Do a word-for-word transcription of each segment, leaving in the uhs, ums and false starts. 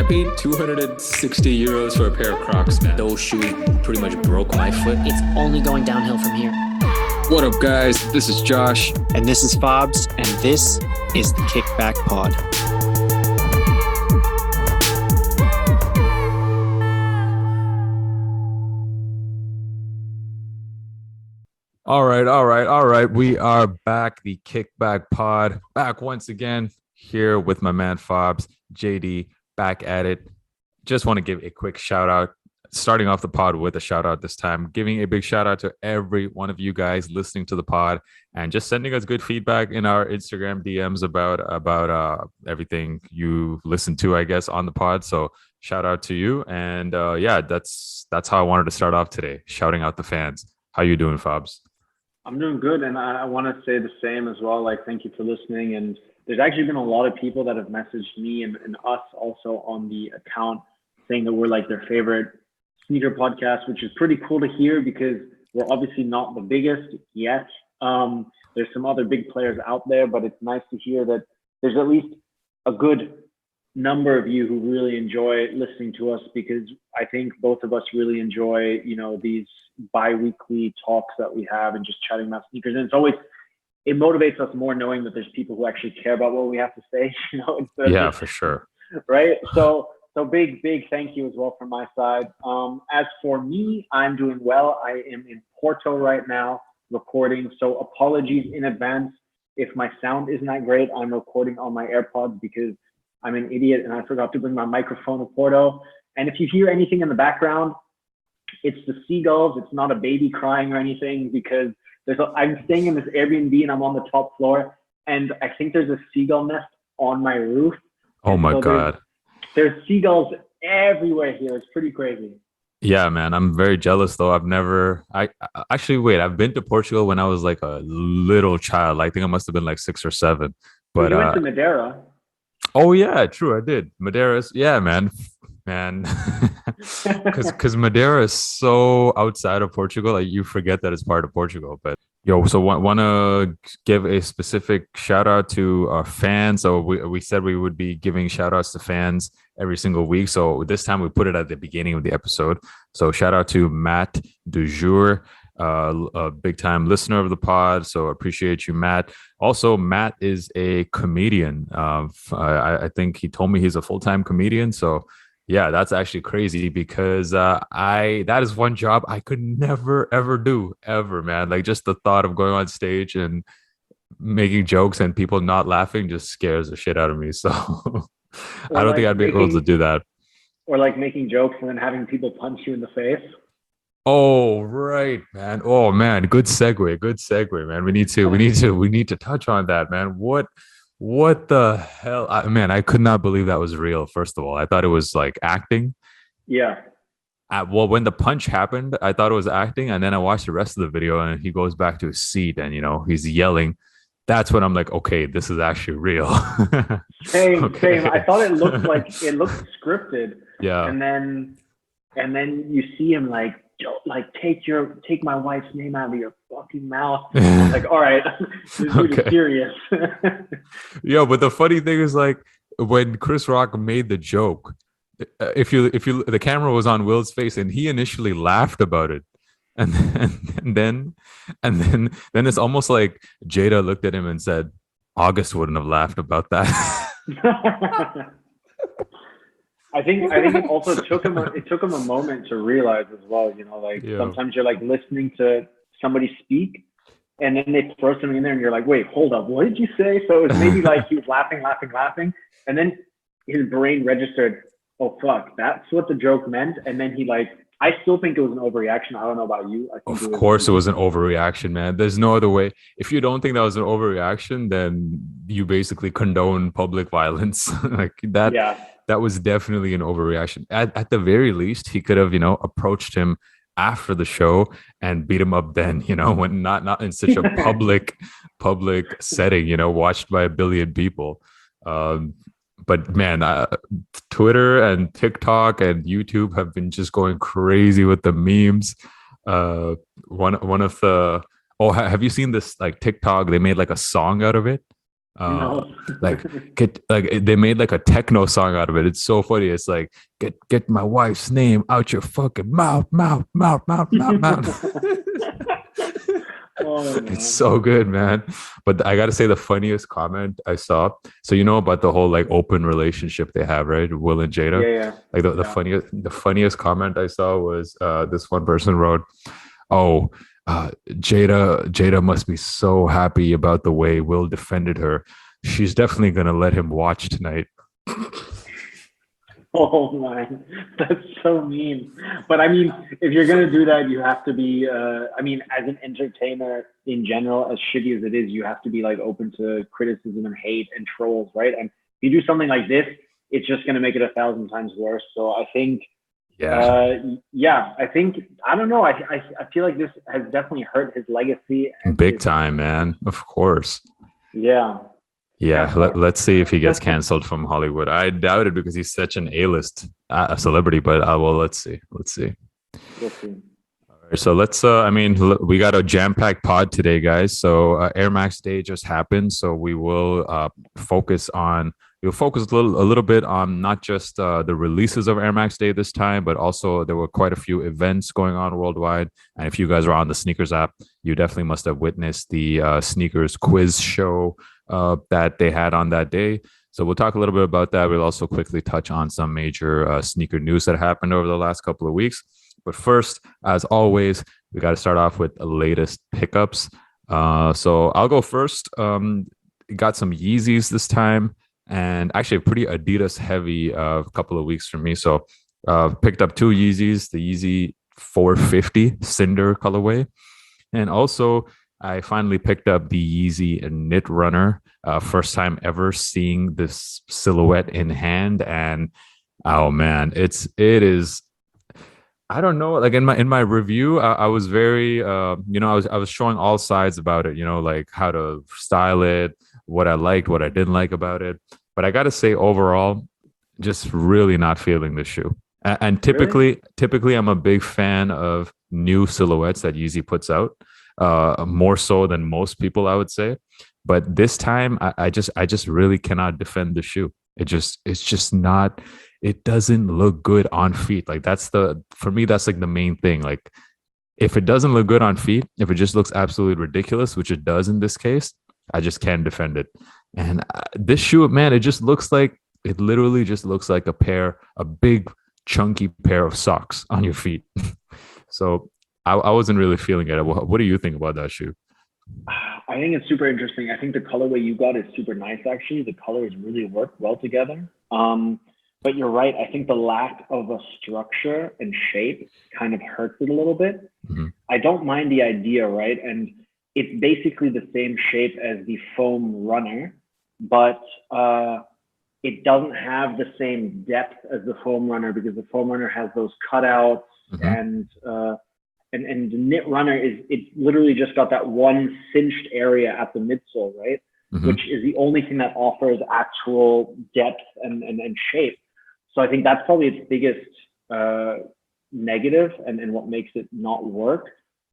paid two hundred sixty euros for a pair of Crocs, man. Those shoes pretty much broke my foot. It's only going downhill from here. What up, guys? This is Josh. And this is Fobs, and this is the Kickback Pod. All right, all right, all right. We are back, the Kickback Pod, back once again here with my man Fobs, J D, back at it. Just want to give a quick shout out, starting off the pod with a shout out this time, giving a big shout out to every one of you guys listening to the pod and just sending us good feedback in our Instagram D Ms about about uh, everything you listen to, I guess, on the pod. So shout out to you. And uh, yeah, that's that's how I wanted to start off today, shouting out the fans. How you doing, Fobs? I'm doing good, and I, I want to say the same as well. Like, thank you for listening. And there's actually been a lot of people that have messaged me and, and us also on the account saying that we're like their favorite sneaker podcast, which is pretty cool to hear because we're obviously not the biggest yet. Um, there's some other big players out there, but it's nice to hear that there's at least a good number of you who really enjoy listening to us, because I think both of us really enjoy, you know, these bi-weekly talks that we have and just chatting about sneakers. And it's always, it motivates us more knowing that there's people who actually care about what we have to say, you know. Yeah, for sure. Right. So, so big, big thank you as well from my side. Um, as for me, I'm doing well. I am in Porto right now recording. So apologies in advance if my sound isn't that great. I'm recording on my AirPods because I'm an idiot and I forgot to bring my microphone to Porto. And if you hear anything in the background, it's the seagulls. It's not a baby crying or anything, because there's a, I'm staying in this Airbnb and I'm on the top floor, and I think there's a seagull nest on my roof. Oh my so God. There's, there's seagulls everywhere here. It's pretty crazy. Yeah, man. I'm very jealous though. I've never, I I- actually, wait, I've been to Portugal when I was like a little child. I think I must have been like six or seven. But you went uh, to Madeira. oh yeah, true. I did. Madeira's, yeah, man. Man, because because Madeira is so outside of Portugal, like you forget that it's part of Portugal. But yo, so want want to give a specific shout out to our fans. So we we said we would be giving shout outs to fans every single week. So this time we put it at the beginning of the episode. So shout out to Matt Dujour, uh, a big time listener of the pod. So appreciate you, Matt. Also, Matt is a comedian. Uh, I, I think he told me he's a full time comedian. So yeah, that's actually crazy because uh, I that is one job I could never ever do ever, man. Like just the thought of going on stage and making jokes and people not laughing just scares the shit out of me. So I don't like think I'd be making, able to do that. Or like making jokes and then having people punch you in the face. Oh right, man. Oh man, good segue. Good segue, man. We need to we need to we need to touch on that, man. What What the hell? I, man, I could not believe that was real, first of all. I thought it was like acting. Yeah. Uh, well, when the punch happened, I thought it was acting. And then I watched the rest of the video and he goes back to his seat and, you know, he's yelling. That's when I'm like, okay, this is actually real. Same, Okay. same. I thought it looked like it looked scripted. Yeah. And then, and then you see him like, don't like take your take my wife's name out of your fucking mouth. I'm like, all right, this dude Okay. is serious. Yeah, but the funny thing is, like, when Chris Rock made the joke, uh, if you if you the camera was on Will's face and he initially laughed about it, and then and then and then then it's almost like Jada looked at him and said, August wouldn't have laughed about that. I think I think it also took him a, it took him a moment to realize as well. You know, like Yeah. sometimes you're like listening to somebody speak, and then they throw something in there, and you're like, wait, hold up, what did you say? So it was maybe like he was laughing, laughing, laughing, and then his brain registered, oh fuck, that's what the joke meant, and then he like, I still think it was an overreaction. I don't know about you. I think Of it was, course, it was an overreaction, man. There's no other way. If you don't think that was an overreaction, then you basically condone public violence. Like that. Yeah. That was definitely an overreaction. At, at the very least, he could have, you know, approached him after the show and beat him up then, you know, when not not in such a public public setting, you know, watched by a billion people. Um, but man, uh, Twitter and TikTok and YouTube have been just going crazy with the memes. Uh, one one of the oh, ha- have you seen this like TikTok? They made like a song out of it. Uh, No. like get like they made like a techno song out of it. It's so funny. It's like get get my wife's name out your fucking mouth, mouth, mouth, mouth, mouth, mouth. Oh, man. It's so good, man. But I gotta say the funniest comment I saw. So you know about the whole like open relationship they have, right? Will and Jada. Yeah, yeah. Like the, the Yeah. funniest the funniest comment I saw was uh this one person wrote, "Oh, uh, Jada Jada must be so happy about the way Will defended her. She's definitely gonna let him watch tonight." Oh man, that's so mean. But I mean, if you're gonna do that, you have to be. Uh, I mean, as an entertainer in general, as shitty as it is, you have to be like open to criticism and hate and trolls, right? And if you do something like this, it's just gonna make it a thousand times worse. So I think, Yeah. uh, yeah, I think I don't know. I, I I feel like this has definitely hurt his legacy. And Big his- time, man. Of course. Yeah. Yeah, Yeah. let, let's see if he gets canceled from Hollywood. I doubt it because he's such an A-list uh, celebrity, but uh, well, let's see. Let's see. We'll see. So let's, uh, I mean, l- we got a jam-packed pod today, guys. So uh, Air Max Day just happened. So we will uh, focus on, we'll focus a little, a little bit on not just uh, the releases of Air Max Day this time, but also there were quite a few events going on worldwide. And if you guys are on the Sneakers app, you definitely must have witnessed the uh, Sneakers quiz show uh, that they had on that day. So we'll talk a little bit about that. We'll also quickly touch on some major uh, sneaker news that happened over the last couple of weeks. But first, as always, we got to start off with the latest pickups. Uh, so I'll go first. Um, got some Yeezys this time, and actually a pretty Adidas heavy uh, couple of weeks for me. So uh, picked up two Yeezys, the Yeezy four fifty Cinder colorway, and also I finally picked up the Yeezy Knit Runner. Uh, first time ever seeing this silhouette in hand, and oh man, it's it is. I don't know. Like in my in my review, I, I was very, uh, you know, I was I was showing all sides about it. You know, like how to style it, what I liked, what I didn't like about it. But I got to say, overall, just really not feeling the shoe. And, and typically, really? typically, I'm a big fan of new silhouettes that Yeezy puts out, uh, more so than most people, I would say. But this time, I, I just I just really cannot defend the shoe. It just it's just not. It doesn't look good on feet. Like that's the, for me, that's like the main thing. Like if it doesn't look good on feet, if it just looks absolutely ridiculous, which it does in this case, I just can't defend it. And uh, this shoe, man, it just looks like, it literally just looks like a pair, a big chunky pair of socks on your feet. So I, I wasn't really feeling it. What, what do you think about that shoe? I think it's super interesting. I think the colorway you got is super nice, actually. The colors really work well together. Um, But you're right. I think the lack of a structure and shape kind of hurts it a little bit. Mm-hmm. I don't mind the idea, right? And it's basically the same shape as the foam runner, but uh, it doesn't have the same depth as the foam runner because the foam runner has those cutouts mm-hmm. and, uh, and and the knit runner is it's literally just got that one cinched area at the midsole, right? Mm-hmm. Which is the only thing that offers actual depth and, and, and shape. So I think that's probably its biggest uh, negative and, and what makes it not work.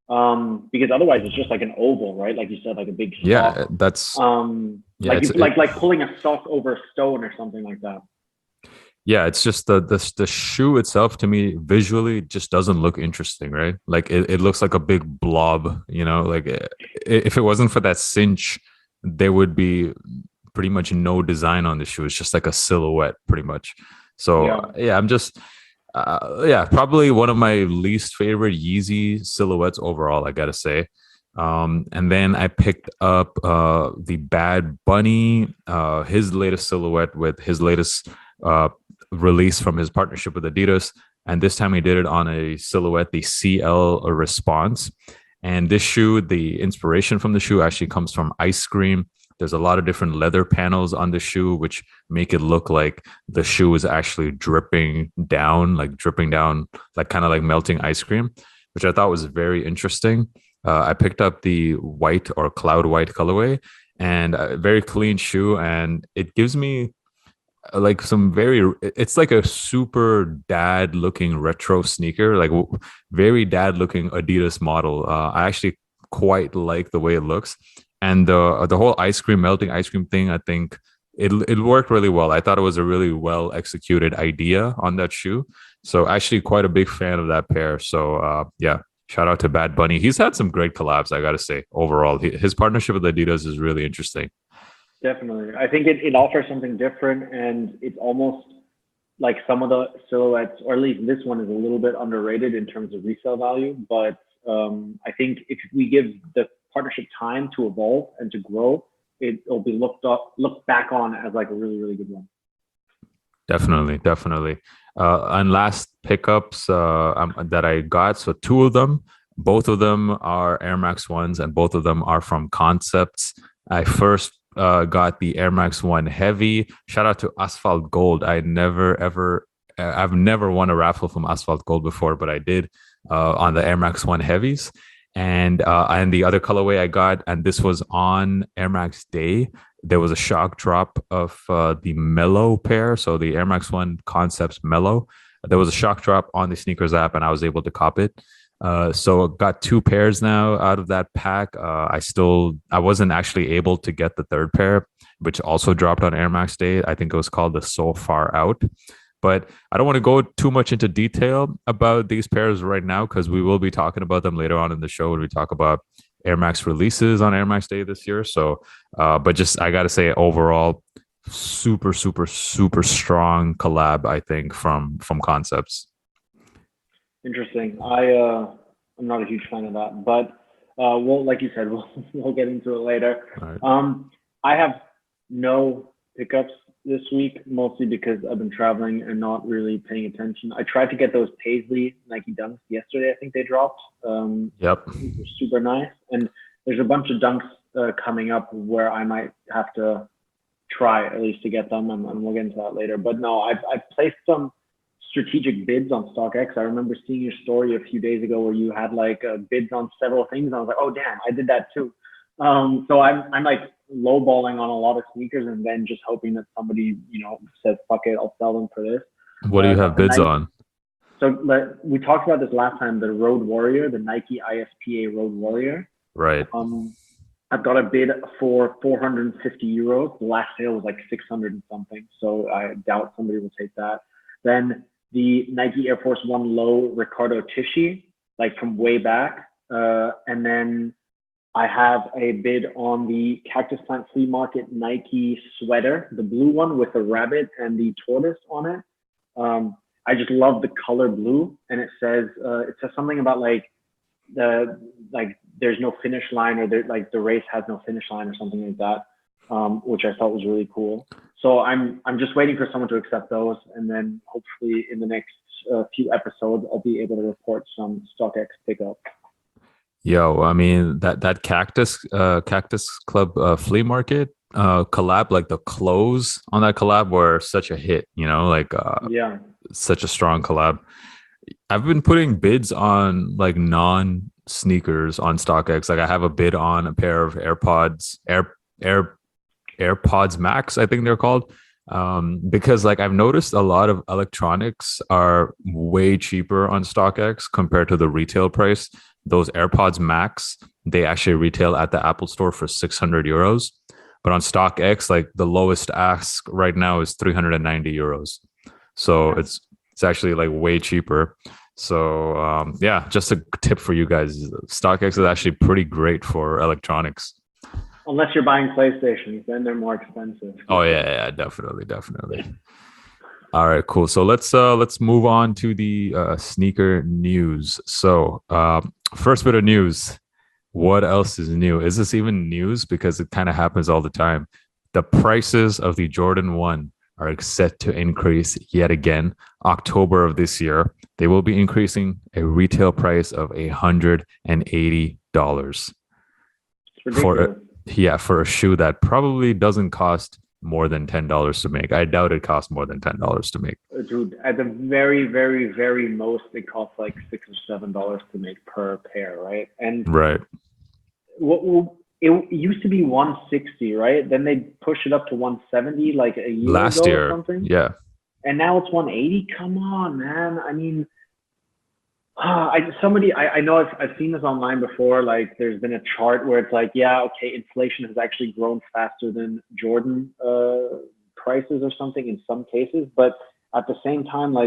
Um, because otherwise it's just like an oval, right? Like you said, like a big sock. Yeah, that's um, yeah, like, it's, you, like like pulling a sock over a stone or something like that. Yeah, it's just the the the shoe itself to me visually just doesn't look interesting, right? Like it, it looks like a big blob, you know, like if it wasn't for that cinch, there would be pretty much no design on the shoe. It's just like a silhouette pretty much. So yeah, yeah I'm just, uh, yeah, probably one of my least favorite Yeezy silhouettes overall, I gotta say. Um, and then I picked up uh, the Bad Bunny, uh, his latest silhouette with his latest uh, release from his partnership with Adidas. And this time he did it on a silhouette, the C L Response. And this shoe, the inspiration from the shoe actually comes from ice cream. There's a lot of different leather panels on the shoe, which make it look like the shoe is actually dripping down, like dripping down, like kind of like melting ice cream, which I thought was very interesting. Uh, I picked up the white or cloud white colorway and a very clean shoe. And it gives me like some very, it's like a super dad looking retro sneaker, like very dad looking Adidas model. Uh, I actually quite like the way it looks. and the the whole ice cream melting ice cream thing, I think it it worked really well. I thought it was a really well executed idea on that shoe. So actually, quite a big fan of that pair. So uh, yeah, shout out to Bad Bunny. He's had some great collabs, I gotta say. Overall, he, his partnership with Adidas is really interesting. Definitely. I think it, it offers something different, and it's almost like some of the silhouettes, or at least this one is a little bit underrated in terms of resale value. But um, I think if we give the partnership time to evolve and to grow, it, it'll be looked up, looked back on as like a really, really good one. Definitely, definitely. Uh, and last pickups uh, um, that I got, so two of them, both of them are Air Max ones, and both of them are from Concepts. I first uh, got the Air Max One Heavy. Shout out to Asphalt Gold. I never ever, uh, I've never won a raffle from Asphalt Gold before, but I did uh, on the Air Max One Heavies. And uh, and the other colorway I got, and this was on Air Max Day, there was a shock drop of uh, the Mellow pair. So the Air Max One Concepts Mellow. There was a shock drop on the sneakers app, and I was able to cop it. Uh, so got two pairs now out of that pack. Uh, I still, I wasn't actually able to get the third pair, which also dropped on Air Max Day. I think it was called the So Far Out. But I don't want to go too much into detail about these pairs right now, because we will be talking about them later on in the show when we talk about Air Max releases on Air Max Day this year. So, uh, but just, I got to say, overall, super, super, super strong collab, I think, from, from Concepts. Interesting. I, uh, I'm not a huge fan of that, but uh, we'll, like you said, we'll, we'll get into it later. Right. Um, I have no pickups this week, mostly because I've been traveling and not really paying attention. I tried to get those Paisley Nike Dunks yesterday. I think they dropped. Um, yep. They're super nice. And there's a bunch of Dunks uh, coming up where I might have to try at least to get them, and, and we'll get into that later. But no, I've, I've placed some strategic bids on StockX. I remember seeing your story a few days ago where you had like uh, bids on several things. And I was like, oh, damn, I did that too. Um, so I'm, I'm like lowballing on a lot of sneakers, and then just hoping that somebody, you know, says, fuck it, I'll sell them for this. What do you have uh, bids Nike, on? So like, we talked about this last time, the Road Warrior, the Nike I S P A Road Warrior. Right. Um, I've got a bid for four hundred fifty euros. The last sale was like six hundred and something. So I doubt somebody will take that. Then the Nike Air Force One Low Riccardo Tisci, like from way back. Uh, and then I have a bid on the Cactus Plant Flea Market Nike sweater, the blue one with the rabbit and the tortoise on it. Um, I just love the color blue, and it says uh, it says something about like the like there's no finish line, or there, like the race has no finish line or something like that, um, which I thought was really cool. So I'm I'm just waiting for someone to accept those, and then hopefully in the next uh, few episodes I'll be able to report some StockX pickup. Yo, I mean that that Cactus uh Cactus Club uh, flea market uh collab, like the clothes on that collab were such a hit, you know, like uh yeah, such a strong collab. I've been putting bids on like non sneakers on StockX. Like I have a bid on a pair of AirPods, Air Air AirPods Max, I think they're called. Um, because like I've noticed a lot of electronics are way cheaper on StockX compared to the retail price. Those AirPods Max, they actually retail at the Apple Store for six hundred euros. But on StockX, like the lowest ask right now is three hundred ninety euros. So it's it's actually like way cheaper. So um, yeah, just a tip for you guys. StockX is actually pretty great for electronics. Unless you're buying PlayStations, then they're more expensive. Oh yeah, yeah, definitely, definitely. All right, cool. So let's uh let's move on to the uh, sneaker news. So uh, first bit of news. What else is new? Is this even news? Because it kind of happens all the time. The prices of the Jordan one are set to increase yet again. October of this year, they will be increasing a retail price of a hundred and eighty dollars for a, yeah for a shoe that probably doesn't cost more than ten dollars to make. I doubt it costs more than ten dollars to make. Dude, at the very, very, very most, it costs like six or seven dollars to make per pair, right? And right, what will it used to be one sixty, right? Then they push it up to one seventy, like a year last ago year, or something. yeah. And now it's one eighty. Come on, man. I mean, Uh, I somebody I, I know I've I've seen this online before. Like there's been a chart where it's like, yeah, okay, inflation has actually grown faster than Jordan uh, prices or something in some cases, but at the same time, like,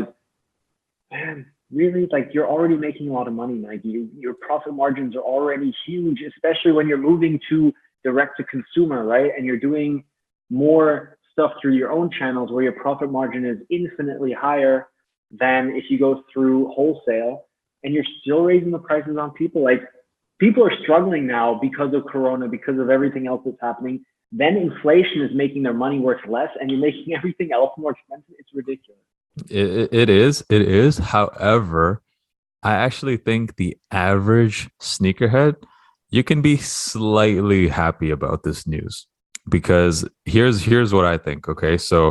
man, really, like you're already making a lot of money, Nike. You, your profit margins are already huge, especially when you're moving to direct to consumer, right? And you're doing more stuff through your own channels where your profit margin is infinitely higher than if you go through wholesale, and you're still raising the prices on people. Like people are struggling now because of Corona, because of everything else that's happening. Then inflation is making their money worth less, and you're making everything else more expensive. It's ridiculous. It, it it is. It is. However, I actually think the average sneakerhead, you can be slightly happy about this news because here's here's what I think. Okay, so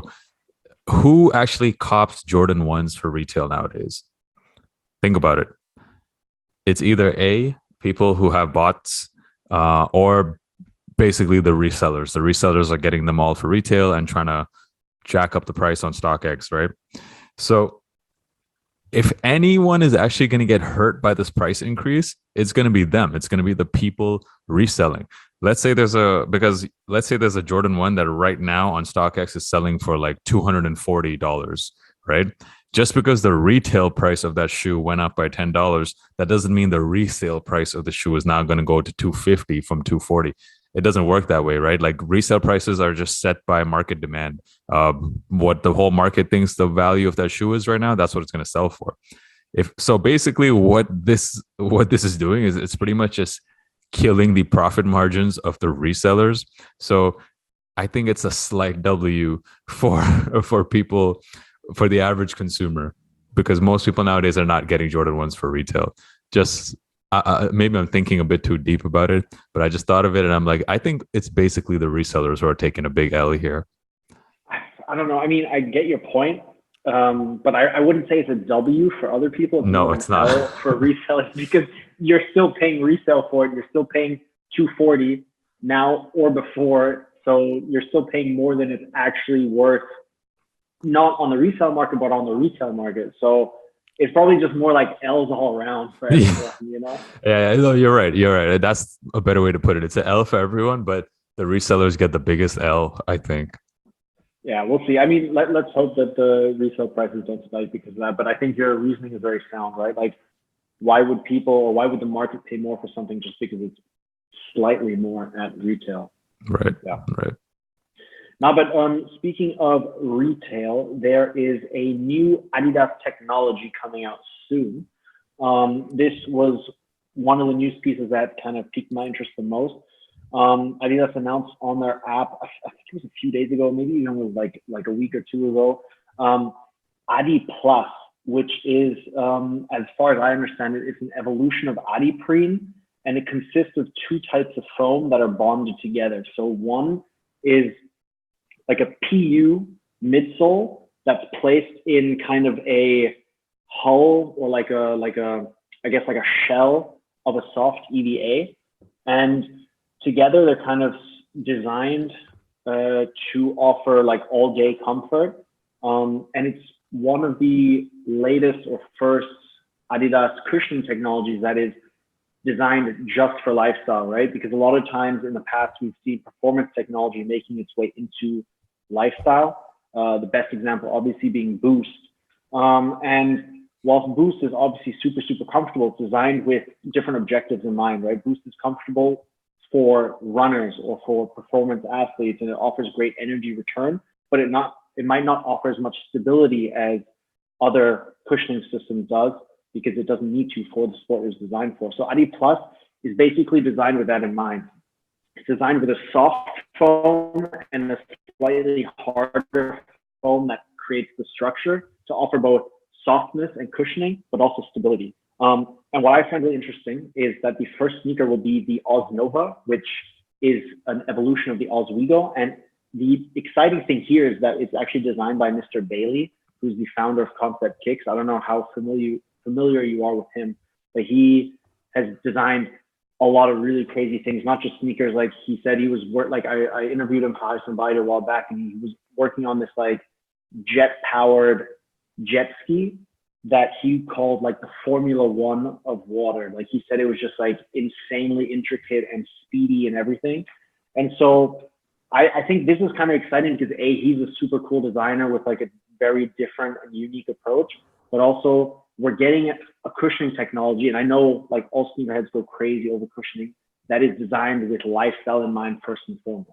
who actually cops Jordan ones for retail nowadays? Think about it. It's either A, people who have bots, uh, or basically the resellers. The resellers are getting them all for retail and trying to jack up the price on StockX, right? So if anyone is actually going to get hurt by this price increase, it's going to be them. It's going to be the people reselling. Let's say there's a, because let's say there's a Jordan one that right now on StockX is selling for like two hundred forty dollars, right? Just because the retail price of that shoe went up by ten dollars, that doesn't mean the resale price of the shoe is now going to go to two hundred fifty from two hundred forty. It doesn't work that way, right? Like resale prices are just set by market demand. Um, what the whole market thinks the value of that shoe is right now, that's what it's going to sell for. If so, basically, what this what this is doing is it's pretty much just killing the profit margins of the resellers. So I think it's a slight W for for people, for the average consumer, because most people nowadays are not getting Jordan ones for retail. Just uh, maybe I'm thinking a bit too deep about it, but I just thought of it and I'm like, I think it's basically the resellers who are taking a big L here. I don't know. I mean, I get your point, um, but I, I wouldn't say it's a W for other people. It's no, it's not. L for resellers because you're still paying resale for it. You're still paying two hundred forty now or before, so you're still paying more than it's actually worth, not on the resale market, but on the retail market. So it's probably just more like L's all around for everyone, yeah. You know? Yeah, no, you're right. You're right. That's a better way to put it. It's an L for everyone, but the resellers get the biggest L, I think. Yeah, we'll see. I mean, let, let's hope that the resale prices don't spike because of that. But I think your reasoning is very sound, right? Like, why would people or why would the market pay more for something just because it's slightly more at retail? Right. Yeah. Right. Now, but um, speaking of retail, there is a new Adidas technology coming out soon. Um, this was one of the news pieces that kind of piqued my interest the most. Um, Adidas announced on their app, I think it was a few days ago, maybe even was like like a week or two ago, um, Adi Plus, which is, um, as far as I understand it, it's an evolution of Adiprene, and it consists of two types of foam that are bonded together. So one is like a P U midsole that's placed in kind of a hull or like a like a I guess like a shell of a soft E V A, and together they're kind of designed uh, to offer like all day comfort, um, and it's one of the latest or first Adidas cushioning technologies that is designed just for lifestyle, right? Because a lot of times in the past we've seen performance technology making its way into lifestyle. Uh, the best example obviously being Boost. Um, and whilst Boost is obviously super, super comfortable, it's designed with different objectives in mind, right? Boost is comfortable for runners or for performance athletes, and it offers great energy return, but it not it might not offer as much stability as other cushioning systems does because it doesn't need to for the sport it was designed for. So Adi Plus is basically designed with that in mind. It's designed with a soft foam and a slightly harder foam that creates the structure to offer both softness and cushioning, but also stability. Um, and what I find really interesting is that the first sneaker will be the Oz Nova, which is an evolution of the Oswego. And the exciting thing here is that it's actually designed by Mister Bailey, who's the founder of Concept Kicks. I don't know how familiar familiar you are with him, but he has designed a lot of really crazy things, not just sneakers. Like he said, he was work like I, I interviewed him for Hyson Bite a while back, and he was working on this like jet powered jet ski that he called like the Formula One of water. Like he said, it was just like insanely intricate and speedy and everything. And so I, I think this is kind of exciting because A, he's a super cool designer with like a very different and unique approach, but also we're getting a cushioning technology. And I know like all sneakerheads go crazy over cushioning that is designed with lifestyle in mind first and foremost.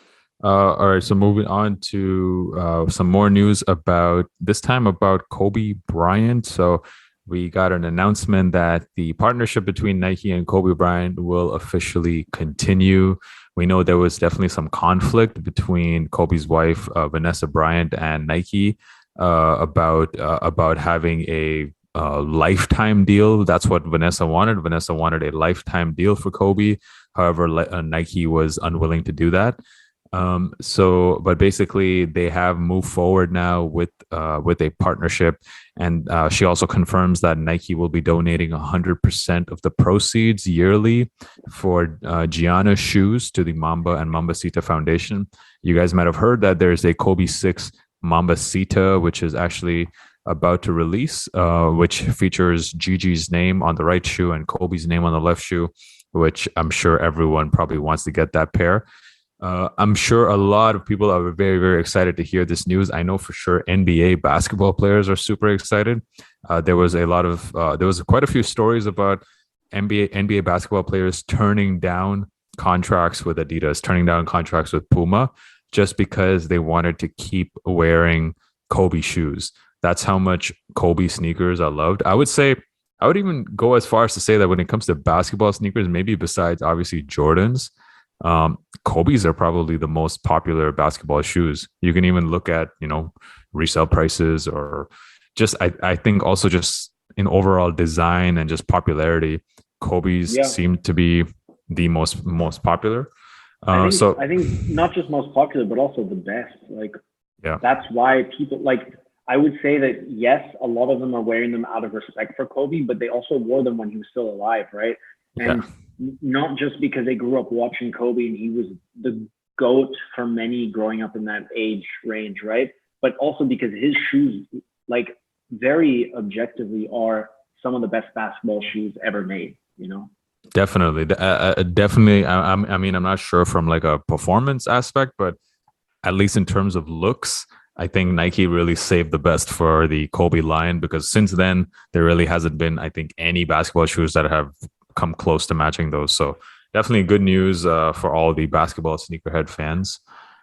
Uh, all right, so moving on to uh, some more news about this time about Kobe Bryant. So we got an announcement that the partnership between Nike and Kobe Bryant will officially continue. We know there was definitely some conflict between Kobe's wife, uh, Vanessa Bryant, and Nike uh, about uh, about having a uh, lifetime deal. That's what Vanessa wanted. Vanessa wanted a lifetime deal for Kobe. However, uh, Nike was unwilling to do that. Um, so, but basically they have moved forward now with, uh, with a partnership. And, uh, she also confirms that Nike will be donating a hundred percent of the proceeds yearly for, uh, Gianna shoes to the Mamba and Mambacita Foundation. You guys might have heard that there's a Kobe six Mambacita, which is actually about to release, uh, which features Gigi's name on the right shoe and Kobe's name on the left shoe, which I'm sure everyone probably wants to get that pair. Uh, I'm sure a lot of people are very, very excited to hear this news. I know for sure N B A basketball players are super excited. Uh, there was a lot of, uh, there was quite a few stories about N B A N B A basketball players turning down contracts with Adidas, turning down contracts with Puma, just because they wanted to keep wearing Kobe shoes. That's how much Kobe sneakers are loved. I would say, I would even go as far as to say that when it comes to basketball sneakers, maybe besides obviously Jordans, um, Kobe's are probably the most popular basketball shoes. You can even look at, you know, resale prices or just, I, I think also just in overall design and just popularity, Kobe's Yeah. seem to be the most, most popular. Uh, I think, so I think not just most popular, but also the best. Like, yeah, that's why people like, I would say that yes, a lot of them are wearing them out of respect for Kobe, but they also wore them when he was still alive, right? And yeah. not just because they grew up watching Kobe and he was the GOAT for many growing up in that age range, right? But also because his shoes, like very objectively, are some of the best basketball shoes ever made, you know? Definitely. Uh, uh, definitely. I, I'm- I mean, I'm not sure from like a performance aspect, but at least in terms of looks, I think Nike really saved the best for the Kobe line, because since then, there really hasn't been, I think, any basketball shoes that have come close to matching those. So definitely good news uh, for all the basketball sneakerhead fans.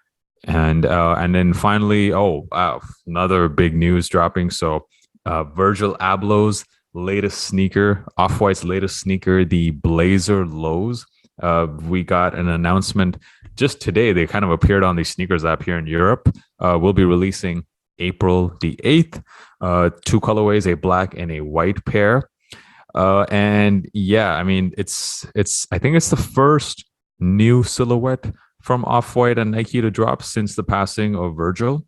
And uh, and then finally, oh, wow, another big news dropping. So uh, Virgil Abloh's latest sneaker, Off-White's latest sneaker, the Blazer Lows. Uh, we got an announcement just today. They kind of appeared on the sneakers app here in Europe. Uh, we'll be releasing April the eighth. Uh, two colorways, a black and a white pair. Uh, and yeah, I mean, it's it's. I think it's the first new silhouette from Off-White and Nike to drop since the passing of Virgil.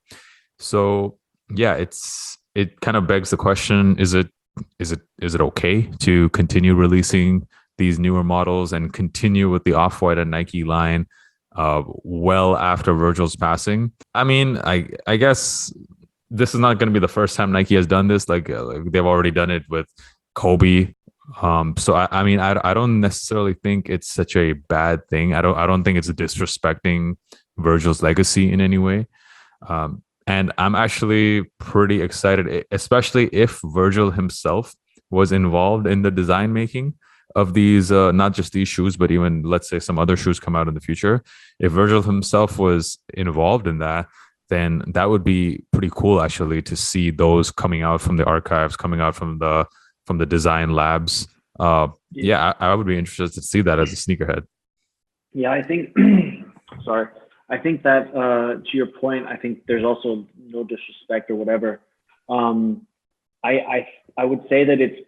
So yeah, it's it kind of begs the question: Is it is it is it okay to continue releasing these newer models and continue with the Off-White and Nike line uh, well after Virgil's passing? I mean, I I guess this is not going to be the first time Nike has done this. Like, uh, like they've already done it with Kobe. Um, so I, I mean, I, I don't necessarily think it's such a bad thing. I don't I don't think it's disrespecting Virgil's legacy in any way. Um, and I'm actually pretty excited, especially if Virgil himself was involved in the design making of these, uh, not just these shoes, but even let's say some other shoes come out in the future. If Virgil himself was involved in that, then that would be pretty cool actually to see those coming out from the archives, coming out from the from the design labs. Uh, yeah, I, I would be interested to see that as a sneakerhead. Yeah, I think, sorry, I think that uh, to your point, I think there's also no disrespect or whatever. Um, I, I I would say that it's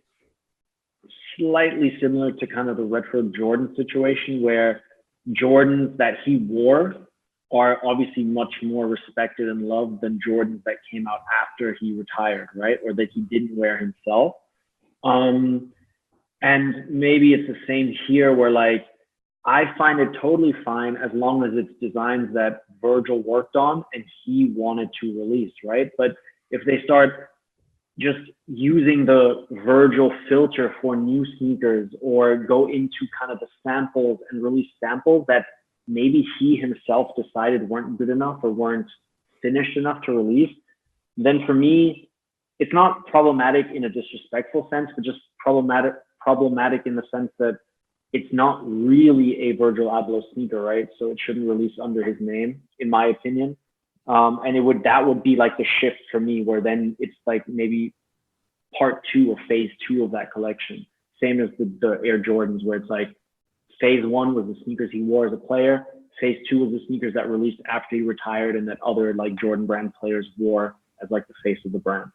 slightly similar to kind of the retro Jordan situation, where Jordans that he wore are obviously much more respected and loved than Jordans that came out after he retired, right? Or that he didn't wear himself. Um, and maybe it's the same here, where like, I find it totally fine as long as it's designs that Virgil worked on and he wanted to release, right? But if they start just using the Virgil filter for new sneakers, or go into kind of the samples and release samples that maybe he himself decided weren't good enough or weren't finished enough to release, then for me, it's not problematic in a disrespectful sense, but just problematic problematic in the sense that it's not really a Virgil Abloh sneaker, right? So it shouldn't release under his name, in my opinion. Um, and it would that would be like the shift for me, where then it's like maybe part two or phase two of that collection. Same as the, the Air Jordans, where it's like phase one was the sneakers he wore as a player. Phase two was the sneakers that released after he retired and that other like Jordan brand players wore as like the face of the brand.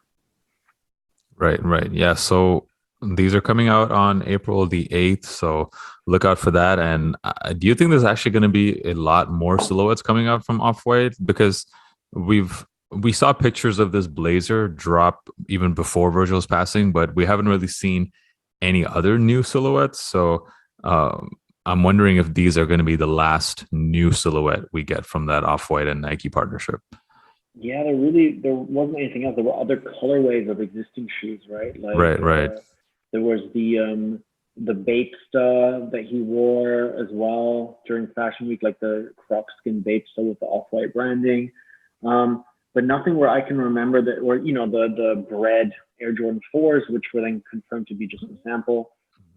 Right, right. Yeah. So these are coming out on April the eighth. So look out for that. And uh, do you think there's actually going to be a lot more silhouettes coming out from Off-White? Because we've we saw pictures of this blazer drop even before Virgil's passing, but we haven't really seen any other new silhouettes. So um, I'm wondering if these are going to be the last new silhouette we get from that Off-White and Nike partnership. Yeah, there really there wasn't anything else. There were other colorways of existing shoes, right? Like, right, right. Uh, there was the um, the Bapesta that he wore as well during Fashion Week, like the Croc Skin Bapesta with the Off-White branding. Um, but nothing where I can remember that, or, you know, the the Bread Air Jordan fours, which were then confirmed to be just a sample.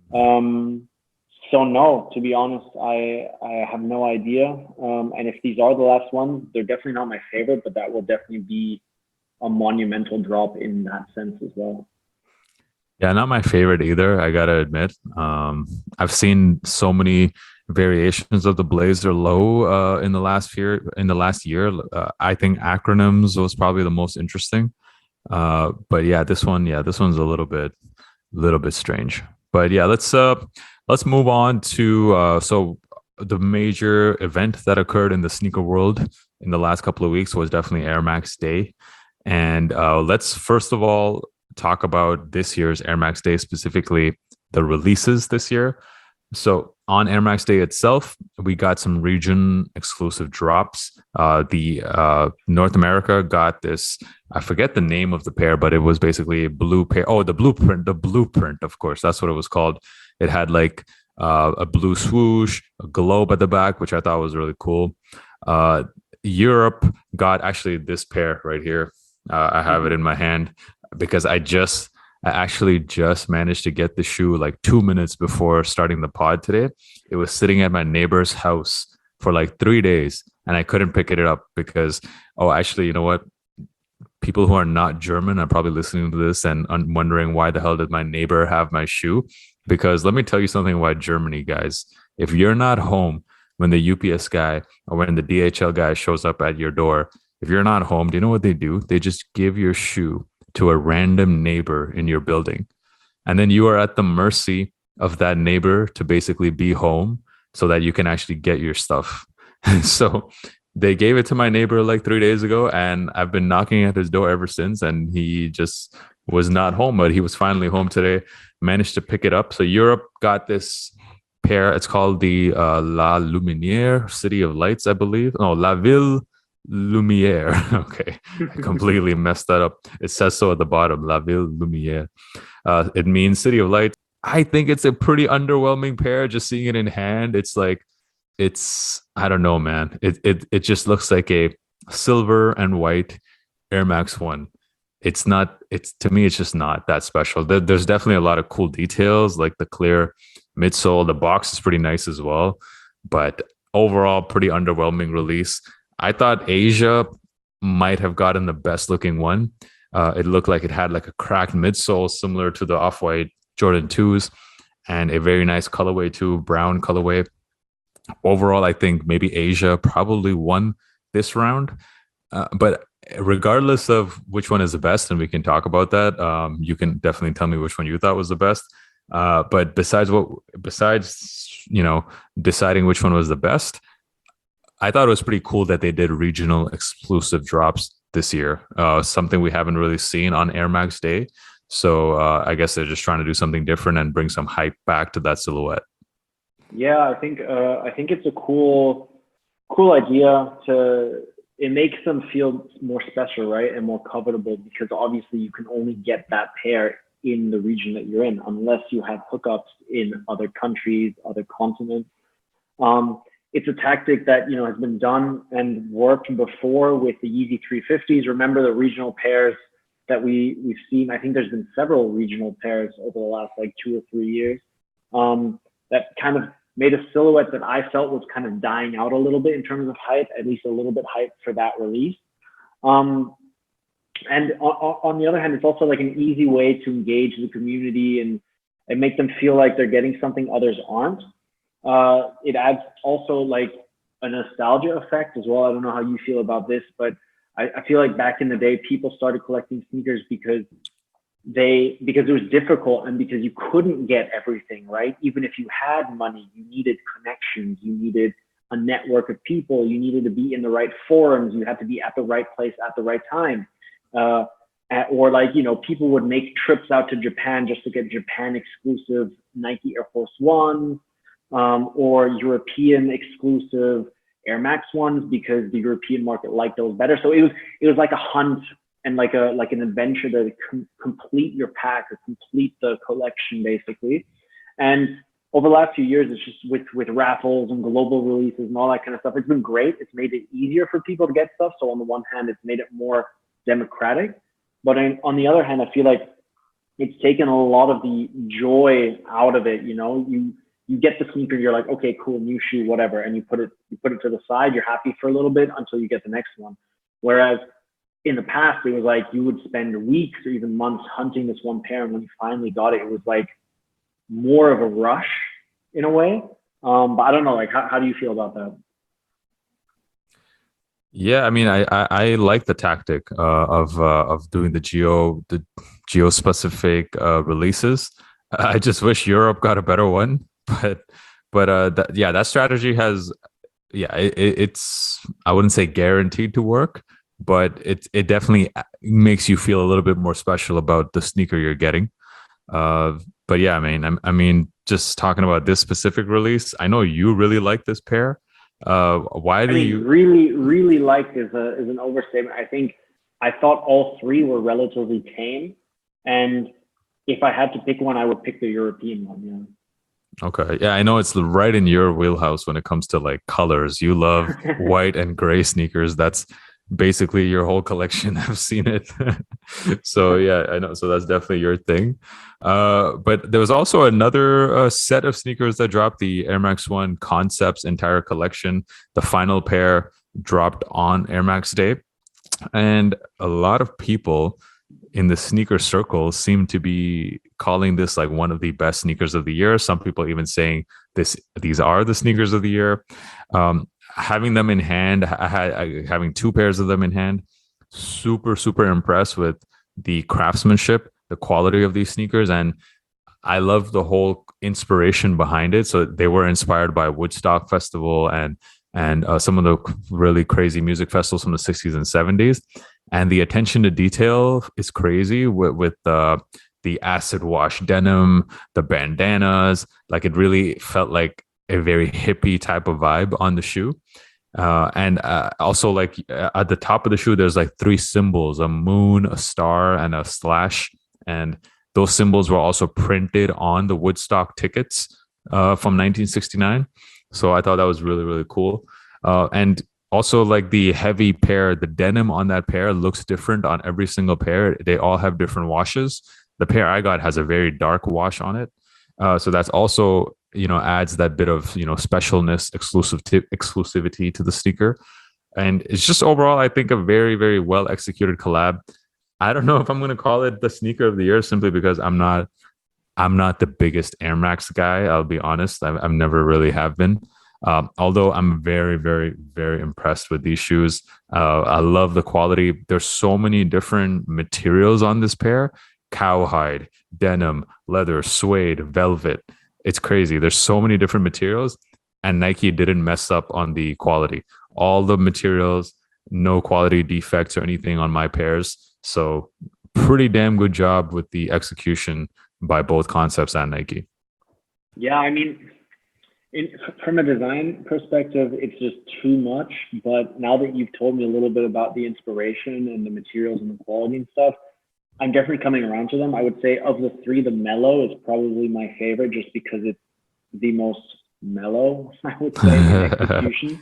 Um, so no, to be honest, I I have no idea. Um, and if these are the last ones, they're definitely not my favorite, but that will definitely be a monumental drop in that sense as well. Yeah, not my favorite either, I gotta admit. Um, I've seen so many variations of the Blazer Low uh, in the last year. In the last year, uh, I think Acronyms was probably the most interesting. Uh, but yeah, this one, yeah, this one's a little bit, little bit strange. But yeah, let's uh, let's move on to uh, so the major event that occurred in the sneaker world in the last couple of weeks was definitely Air Max Day, and uh, let's first of all talk about this year's Air Max Day, specifically the releases this year. So on Air Max Day itself, we got some region exclusive drops. Uh, the uh, North America got this, I forget the name of the pair, but it was basically a blue pair. Oh, the blueprint, the blueprint, of course, that's what it was called. It had like uh, a blue swoosh, a globe at the back, which I thought was really cool. Uh, Europe got actually this pair right here. Uh, I have it in my hand because I just, I actually just managed to get the shoe like two minutes before starting the pod today. It was sitting at my neighbor's house for like three days and I couldn't pick it up because, oh, actually, you know what? People who are not German are probably listening to this and wondering why the hell did my neighbor have my shoe? Because let me tell you something about Germany, guys. If you're not home when the U P S guy or when the D H L guy shows up at your door, if you're not home, do you know what they do? They just give your shoe to a random neighbor in your building. And then you are at the mercy of that neighbor to basically be home so that you can actually get your stuff. So they gave it to my neighbor like three days ago and I've been knocking at his door ever since and he just was not home, but he was finally home today, managed to pick it up. So Europe got this pair. It's called the uh, La Lumière, City of Lights, I believe. No, La Ville Lumière. Okay, I completely messed that up. It says so at the bottom, La Ville Lumière. Uh, it means City of Lights. I think it's a pretty underwhelming pair. Just seeing it in hand, it's like, it's, I don't know, man. It it it just looks like a silver and white Air Max One. It's not, it's, to me, it's just not that special. There, there's definitely a lot of cool details, like the clear midsole. The box is pretty nice as well, but overall, pretty underwhelming release. I thought Asia might have gotten the best looking one. Uh, it looked like it had like a cracked midsole similar to the Off-White Jordan twos and a very nice colorway too, brown colorway. Overall, I think maybe Asia probably won this round. Uh, but regardless of which one is the best, and we can talk about that, um, you can definitely tell me which one you thought was the best. Uh, but besides what, besides, you know, deciding which one was the best, I thought it was pretty cool that they did regional exclusive drops this year. Uh, something we haven't really seen on Air Max Day. So uh, I guess they're just trying to do something different and bring some hype back to that silhouette. Yeah, I think uh, I think it's a cool, cool idea to it makes them feel more special, right? And more covetable, because obviously you can only get that pair in the region that you're in, unless you have hookups in other countries, other continents. Um, it's a tactic that, you know, has been done and worked before with the Yeezy three fifties. Remember the regional pairs that we, we've seen? I think there's been several regional pairs over the last like two or three years um, that kind of made a silhouette that I felt was kind of dying out a little bit in terms of hype, at least a little bit hype for that release. Um, and on, on the other hand, it's also like an easy way to engage the community and, and make them feel like they're getting something others aren't. Uh, it adds also like a nostalgia effect as well. I don't know how you feel about this, but I, I feel like back in the day, people started collecting sneakers because they, because it was difficult and because you couldn't get everything, right? Even if you had money, you needed connections, you needed a network of people, you needed to be in the right forums, you had to be at the right place at the right time. Uh, at, or like, you know, people would make trips out to Japan just to get Japan exclusive Nike Air Force One, um, or European exclusive Air Max ones because the European market liked those better. So it was, it was like a hunt and like a, like an adventure to com- complete your pack or complete the collection basically. And over the last few years, it's just with, with raffles and global releases and all that kind of stuff, it's been great. It's made it easier for people to get stuff. So on the one hand, it's made it more democratic, but on, on the other hand, I feel like it's taken a lot of the joy out of it. You know, you, you get the sneaker, you're like, okay, cool, new shoe, whatever. And you put it, you put it to the side, you're happy for a little bit until you get the next one. Whereas in the past, it was like you would spend weeks or even months hunting this one pair. And when you finally got it, it was like more of a rush in a way. Um, but I don't know, like, how, how do you feel about that? Yeah, I mean, I I, I like the tactic uh, of uh, of doing the geo the geo specific uh, releases. I just wish Europe got a better one, but but uh, that, yeah, that strategy has yeah, it, it's I wouldn't say guaranteed to work, but it it definitely makes you feel a little bit more special about the sneaker you're getting. Uh, but yeah, I mean, I, I mean, just talking about this specific release, I know you really like this pair. Uh, why do I mean, you really, really liked is a is an overstatement. I think I thought all three were relatively tame, and if I had to pick one, I would pick the European one. Yeah. Okay. Yeah, I know it's right in your wheelhouse when it comes to like colors. You love white and gray sneakers. That's basically your whole collection. I've seen it. So yeah, I know. So that's definitely your thing. Uh, but there was also another uh, set of sneakers that dropped, the Air Max One Concepts entire collection. The final pair dropped on Air Max Day. And a lot of people in the sneaker circle seem to be calling this like one of the best sneakers of the year. Some people even saying this, these are the sneakers of the year. Um, having them in hand, I had I, having two pairs of them in hand, super, super impressed with the craftsmanship, the quality of these sneakers. And I love the whole inspiration behind it. So they were inspired by Woodstock Festival and and uh, some of the really crazy music festivals from the sixties and seventies. And the attention to detail is crazy with, with uh, the acid wash denim, the bandanas. Like it really felt like a very hippie type of vibe on the shoe. Uh, and uh, also like at the top of the shoe, there's like three symbols, a moon, a star, and a slash. And those symbols were also printed on the Woodstock tickets uh, from nineteen sixty-nine. So I thought that was really, really cool. Uh, and also like the heavy pair, the denim on that pair looks different on every single pair. They all have different washes. The pair I got has a very dark wash on it. Uh, so that's also, you know, adds that bit of, you know, specialness, exclusive t- exclusivity to the sneaker. And it's just overall, I think, a very, very well executed collab. I don't know if I'm going to call it the sneaker of the year simply because I'm not, I'm not the biggest Air Max guy. I'll be honest. I've, I've never really have been. Um, although I'm very, very, very impressed with these shoes. Uh, I love the quality. There's so many different materials on this pair: cowhide, denim, leather, suede, velvet. It's crazy. There's so many different materials, and Nike didn't mess up on the quality. All the materials, no quality defects or anything on my pairs. So pretty damn good job with the execution by both Concepts and Nike. Yeah, I mean, in, from a design perspective, it's just too much. But now that you've told me a little bit about the inspiration and the materials and the quality and stuff, I'm definitely coming around to them. I would say of the three, the mellow is probably my favorite, just because it's the most mellow, I would say, in execution.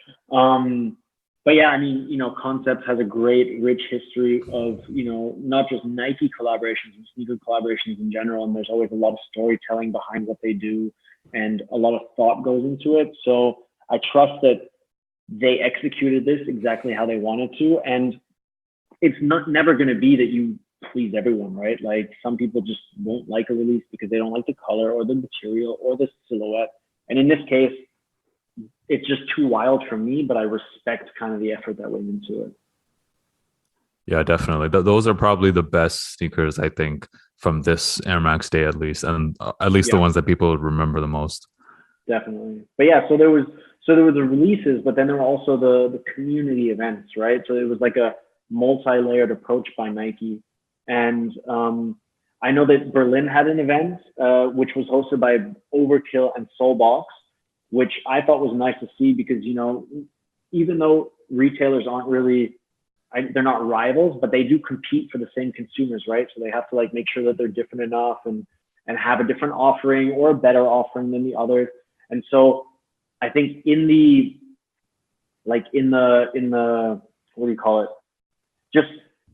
Um, but yeah, I mean, you know, Concepts has a great, rich history of, you know, not just Nike collaborations and sneaker collaborations in general. And there's always a lot of storytelling behind what they do, and a lot of thought goes into it. So I trust that they executed this exactly how they wanted to. And it's not never going to be that you please everyone, right? Like some people just won't like a release because they don't like the color or the material or the silhouette. And in this case, it's just too wild for me, but I respect kind of the effort that went into it. Yeah, definitely. Th- those are probably the best sneakers, I think, from this Air Max day, at least, and uh, at least Yeah. the ones that people remember the most. Definitely. But yeah, so there was so there were the releases, but then there were also the the community events, right? So it was like a multi-layered approach by Nike. And um, I know that Berlin had an event, uh, which was hosted by Overkill and Soulbox, which I thought was nice to see because, you know, even though retailers aren't really, I, they're not rivals, but they do compete for the same consumers, right? So they have to like make sure that they're different enough and and have a different offering or a better offering than the others. And so I think in the, like in the, in the, what do you call it? Just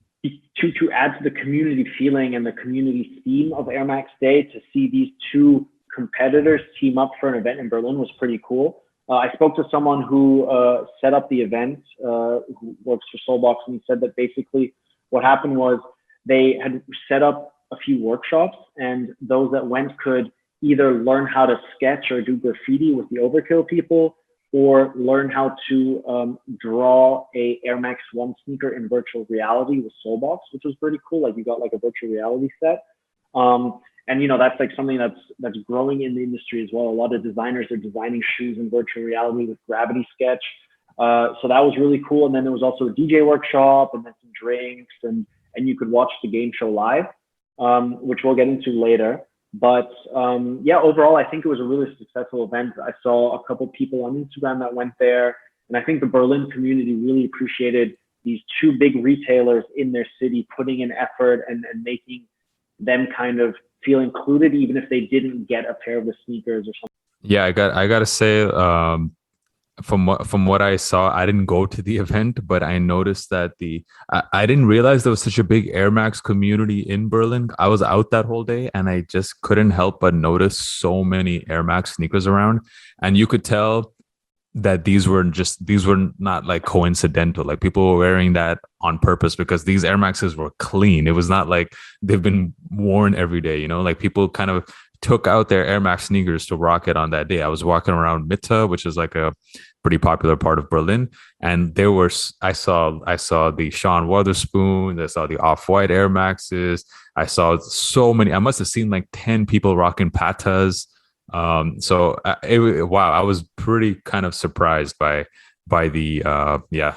to, to add to the community feeling and the community theme of Air Max Day, to see these two competitors team up for an event in Berlin was pretty cool. Uh, I spoke to someone who uh, set up the event, uh, who works for Soulbox, and he said that basically what happened was they had set up a few workshops, and those that went could either learn how to sketch or do graffiti with the Overkill people, or learn how to um, draw a Air Max One sneaker in virtual reality with Soulbox, which was pretty cool. Like you got like a virtual reality set. Um, and you know, that's like something that's that's growing in the industry as well. A lot of designers are designing shoes in virtual reality with Gravity Sketch. Uh, so that was really cool. And then there was also a D J workshop and then some drinks, and, and you could watch the game show live, um, which we'll get into later. But um, yeah, overall, I think it was a really successful event. I saw a couple people on Instagram that went there, and I think the Berlin community really appreciated these two big retailers in their city putting in effort and, and making them kind of feel included, even if they didn't get a pair of the sneakers or something. Yeah, I got I gotta say, um, from what from what I saw, I didn't go to the event, but I noticed that the I, I didn't realize there was such a big Air Max community in Berlin. I was out that whole day, and I just couldn't help but notice so many Air Max sneakers around, and you could tell that these were just these were not like coincidental. Like people were wearing that on purpose because these Air Maxes were clean. It was not like they've been worn every day, you know, like people kind of took out their Air Max sneakers to rock it on that day. I was walking around Mitte, which is like a pretty popular part of Berlin, and there were I saw I saw the Sean Wotherspoon, I saw the Off-White Air Maxes, I saw so many. I must have seen like ten people rocking Patas. Um, so uh, it, wow, I was pretty kind of surprised by by the uh, yeah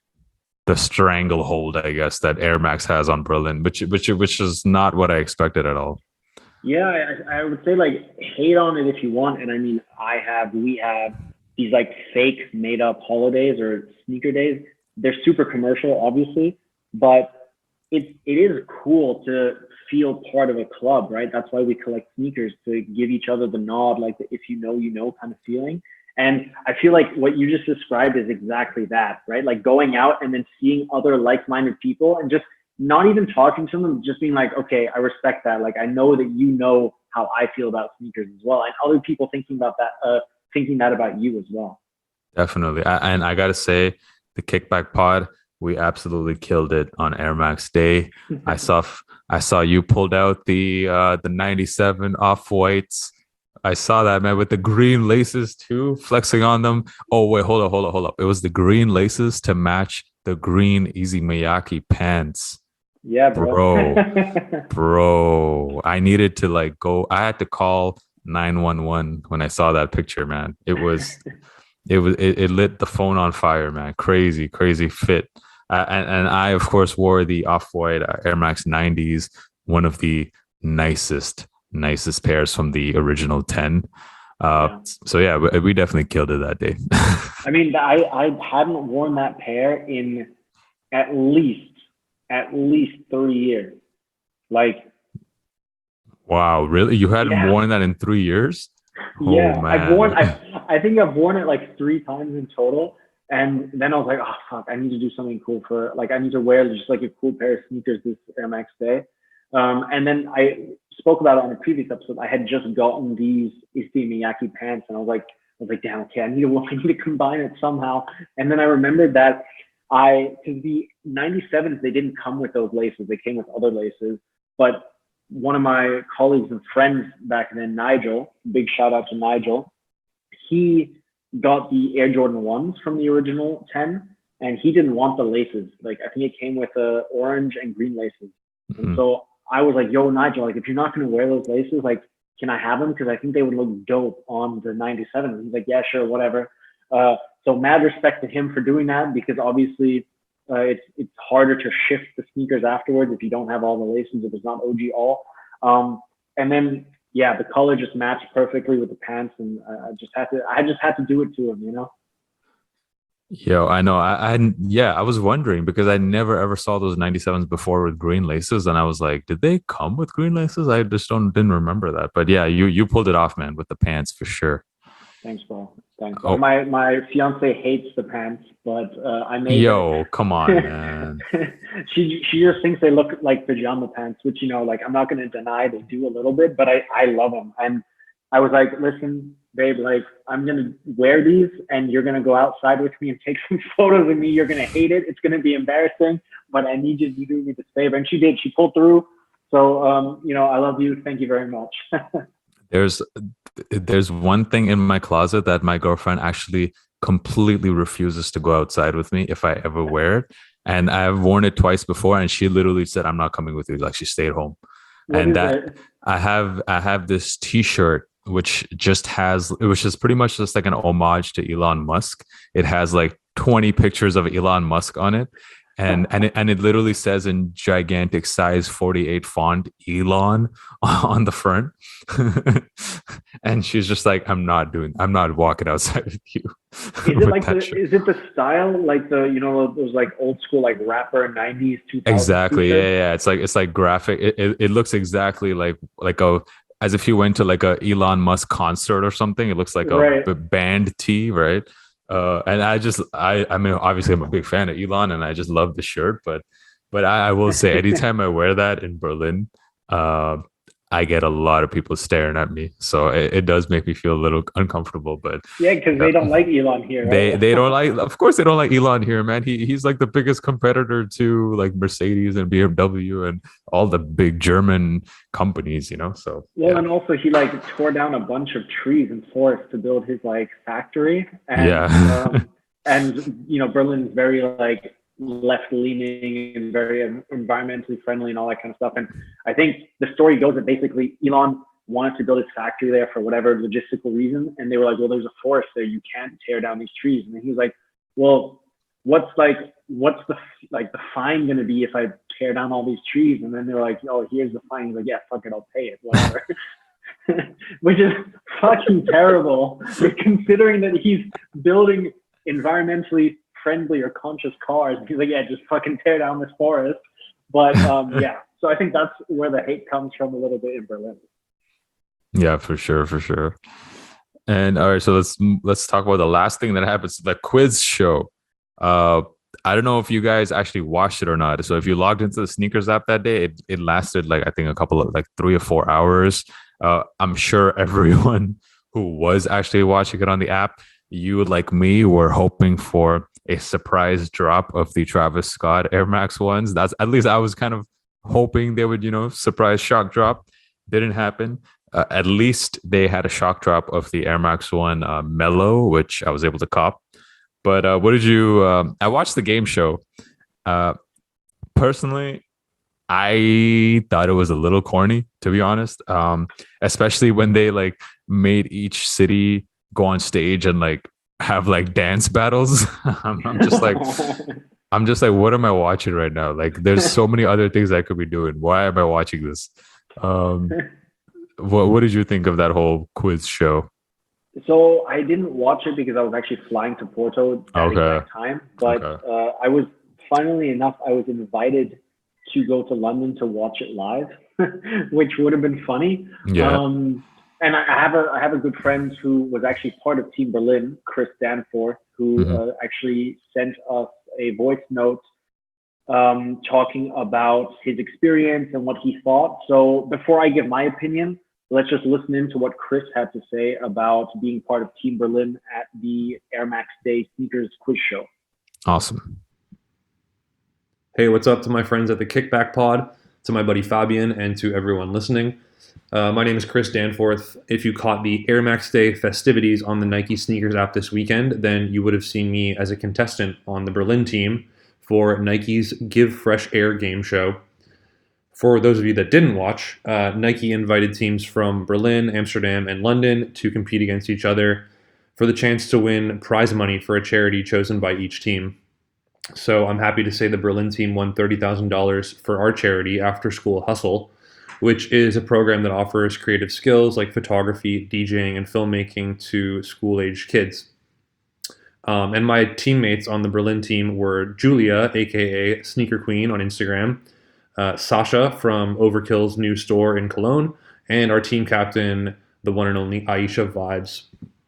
the stranglehold, I guess, that Air Max has on Berlin, which which which is not what I expected at all. Yeah, I, I would say like hate on it if you want, and I mean I have we have these like fake made up holidays or sneaker days. They're super commercial, obviously, but it it is cool to feel part of a club, right? That's why we collect sneakers, to give each other the nod, like the if you know, you know kind of feeling. And I feel like what you just described is exactly that, right? Like going out and then seeing other like-minded people and just not even talking to them, just being like, okay, I respect that. Like, I know that you know how I feel about sneakers as well. And other people thinking about that, uh, thinking that about you as well. Definitely. I, and I got to say, the Kickback Pod, we absolutely killed it on Air Max Day. I saw I saw you pulled out the uh, the ninety-seven Off-Whites. I saw that, man, with the green laces too, flexing on them. Oh, wait, hold up, hold up, hold up. It was the green laces to match the green Easy Miyake pants. Yeah, bro. Bro, bro. I needed to like go. I had to call nine one one when I saw that picture, man. It was, it was, it, it lit the phone on fire, man. Crazy, crazy fit. Uh, and, and I, of course, wore the Off-White uh, Air Max nineties, one of the nicest, nicest pairs from the original ten. Uh, Yeah. So yeah, we, we definitely killed it that day. I mean, I, I hadn't worn that pair in at least, at least three years. Like, Wow, really? You hadn't Yeah. worn that in three years? yeah, Oh I've man. worn, I, I think I've worn it like three times in total. And then I was like, oh, fuck, I need to do something cool for, like, I need to wear just like a cool pair of sneakers this Air Max day. Um, and then I spoke about it on a previous episode. I had just gotten these Issey Miyake pants, and I was like, I was like, damn, okay, I need to, I need to combine it somehow. And then I remembered that I, because the ninety-sevens, they didn't come with those laces. They came with other laces. But one of my colleagues and friends back then, Nigel, big shout out to Nigel, he got the Air Jordan ones from the original ten, and he didn't want the laces. Like, I think it came with uh, orange and green laces. And Mhm. so I was like, yo, Nigel, like, if you're not going to wear those laces, like, can I have them? Because I think they would look dope on the ninety-seven. He's like, yeah, sure, whatever. Uh, so mad respect to him for doing that, because obviously uh, it's it's harder to shift the sneakers afterwards if you don't have all the laces, if it's not O G all. Um, and then, yeah, the color just matched perfectly with the pants, and I I just had to, I just had to do it to him, you know? Yo, I know. I, I yeah, I was wondering because I never ever saw those ninety-sevens before with green laces, and I was like, did they come with green laces? I just don't didn't remember that. But yeah, you you pulled it off, man, with the pants for sure. Thanks, bro. Thanks. Oh. My my fiance hates the pants, but uh, I made Yo, come on, man. she she just thinks they look like pajama pants, which, you know, like, I'm not going to deny they do a little bit, but I I love them. And I was like, listen, babe, like, I'm going to wear these, and you're going to go outside with me and take some photos of me. You're going to hate it. It's going to be embarrassing, but I need you to do me this favor. And she did. She pulled through. So, um, you know, I love you. Thank you very much. There's there's one thing in my closet that my girlfriend actually completely refuses to go outside with me if I ever wear it. And I've worn it twice before, and she literally said, I'm not coming with you. Like, she stayed home. What And is that it? I have I have this t-shirt which just has which is pretty much just like an homage to Elon Musk. It has like twenty pictures of Elon Musk on it. And and it, and it literally says in gigantic size forty-eight font Elon on the front. And she's just like, I'm not doing I'm not walking outside with you. Is it with like that the, shirt. is it the style, like the, you know, those like old school, like rapper nineties, two thousands? Exactly. Yeah, t-shirts? yeah, yeah. It's like it's like graphic. It, it it looks exactly like like a as if you went to like a Elon Musk concert or something. It looks like a Right. b- band tee, right? Uh, and I just I I mean obviously I'm a big fan of Elon, and I just love the shirt. But but I, I will say anytime I wear that in Berlin, uh, I get a lot of people staring at me. So it, it does make me feel a little uncomfortable. But Yeah, because they don't like Elon here. they right? they don't like, of course they don't like Elon here, man. He he's like the biggest competitor to like Mercedes and B M W and all the big German companies, you know. So Well, yeah. and also he like tore down a bunch of trees and forests to build his like factory. And, Yeah. um, and you know, Berlin is very like left leaning and very um, environmentally friendly and all that kind of stuff. And I think the story goes that basically Elon wanted to build his factory there for whatever logistical reason. And they were like, well, there's a forest there. You can't tear down these trees. And then he was like, well, what's like, what's the, like the fine going to be if I tear down all these trees? And then they're like, oh, here's the fine. He's like, yeah, fuck it. I'll pay it, whatever. Which is fucking terrible, considering that he's building environmentally friendly or conscious cars. He's like, yeah, just fucking tear down this forest. But um, yeah, so I think that's where the hate comes from a little bit in Berlin. Yeah, for sure, for sure. And all right, so let's let's talk about the last thing that happens, the quiz show. Uh, I don't know if you guys actually watched it or not. So if you logged into the sneakers app that day, it, it lasted like I think a couple of like three or four hours. Uh, I'm sure everyone who was actually watching it on the app, you like me were hoping for a surprise drop of the Travis Scott Air Max ones. That's at least I was kind of hoping they would, you know, surprise shock drop. Didn't happen. Uh, at least they had a shock drop of the Air Max One uh, Mellow, which I was able to cop. But uh, what did you? Um, I watched the game show. Uh, personally, I thought it was a little corny, to be honest. Um, especially when they like made each city go on stage and like have like dance battles. I'm, I'm just like, I'm just like, what am I watching right now? Like, there's so many other things I could be doing. Why am I watching this? Um, what What did you think of that whole quiz show? So I didn't watch it because I was actually flying to Porto that Okay. exact time. But Okay. uh, I was, funnily enough, I was invited to go to London to watch it live, which would have been funny. Yeah. Um, and I have a I have a good friend who was actually part of Team Berlin, Chris Danforth, who Mhm. uh, actually sent us a voice note um, talking about his experience and what he thought. So before I give my opinion, let's just listen into what Chris had to say about being part of Team Berlin at the Air Max Day Sneakers Quiz Show. Awesome. Hey, what's up to my friends at the Kickback Pod, to my buddy Fabian, and to everyone listening. Uh, my name is Chris Danforth. If you caught the Air Max Day festivities on the Nike Sneakers app this weekend, then you would have seen me as a contestant on the Berlin team for Nike's Give Fresh Air game show. For those of you that didn't watch, uh, Nike invited teams from Berlin, Amsterdam, and London to compete against each other for the chance to win prize money for a charity chosen by each team. So I'm happy to say the Berlin team won thirty thousand dollars for our charity, After School Hustle, which is a program that offers creative skills like photography, DJing, and filmmaking to school-aged kids. Um, and my teammates on the Berlin team were Julia, aka Sneaker Queen on Instagram, uh, Sasha from Overkill's new store in Cologne, and our team captain, the one and only Aisha Vibes.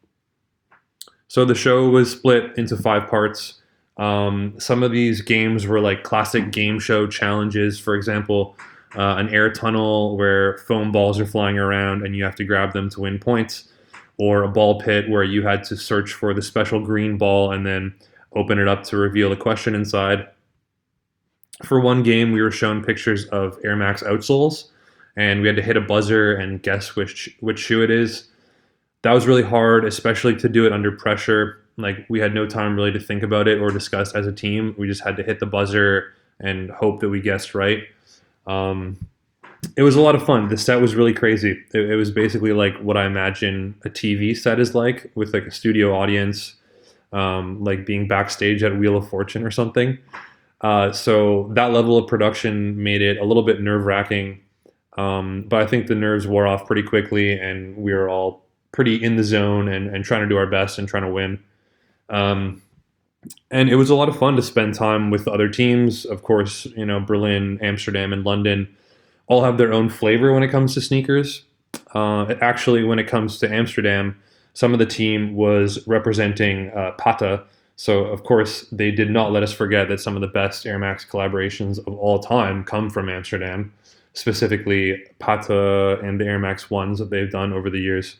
So the show was split into five parts. Um, some of these games were like classic game show challenges. For example, uh, an air tunnel where foam balls are flying around and you have to grab them to win points, or a ball pit where you had to search for the special green ball and then open it up to reveal a question inside. For one game, we were shown pictures of Air Max outsoles, and we had to hit a buzzer and guess which which shoe it is. That was really hard, especially to do it under pressure. Like, we had no time really to think about it or discuss as a team. We just had to hit the buzzer and hope that we guessed right. Um, it was a lot of fun. The set was really crazy. It, it was basically like what I imagine a T V set is like, with like a studio audience, um, like being backstage at Wheel of Fortune or something. Uh, so that level of production made it a little bit nerve-wracking. Um, but I think the nerves wore off pretty quickly, and we were all pretty in the zone and, and trying to do our best and trying to win. Um, and it was a lot of fun to spend time with other teams. Of course, you know, Berlin, Amsterdam, and London all have their own flavor when it comes to sneakers. Uh, actually, when it comes to Amsterdam, some of the team was representing uh, Pata. So, of course, they did not let us forget that some of the best Air Max collaborations of all time come from Amsterdam, specifically Pata and the Air Max ones that they've done over the years.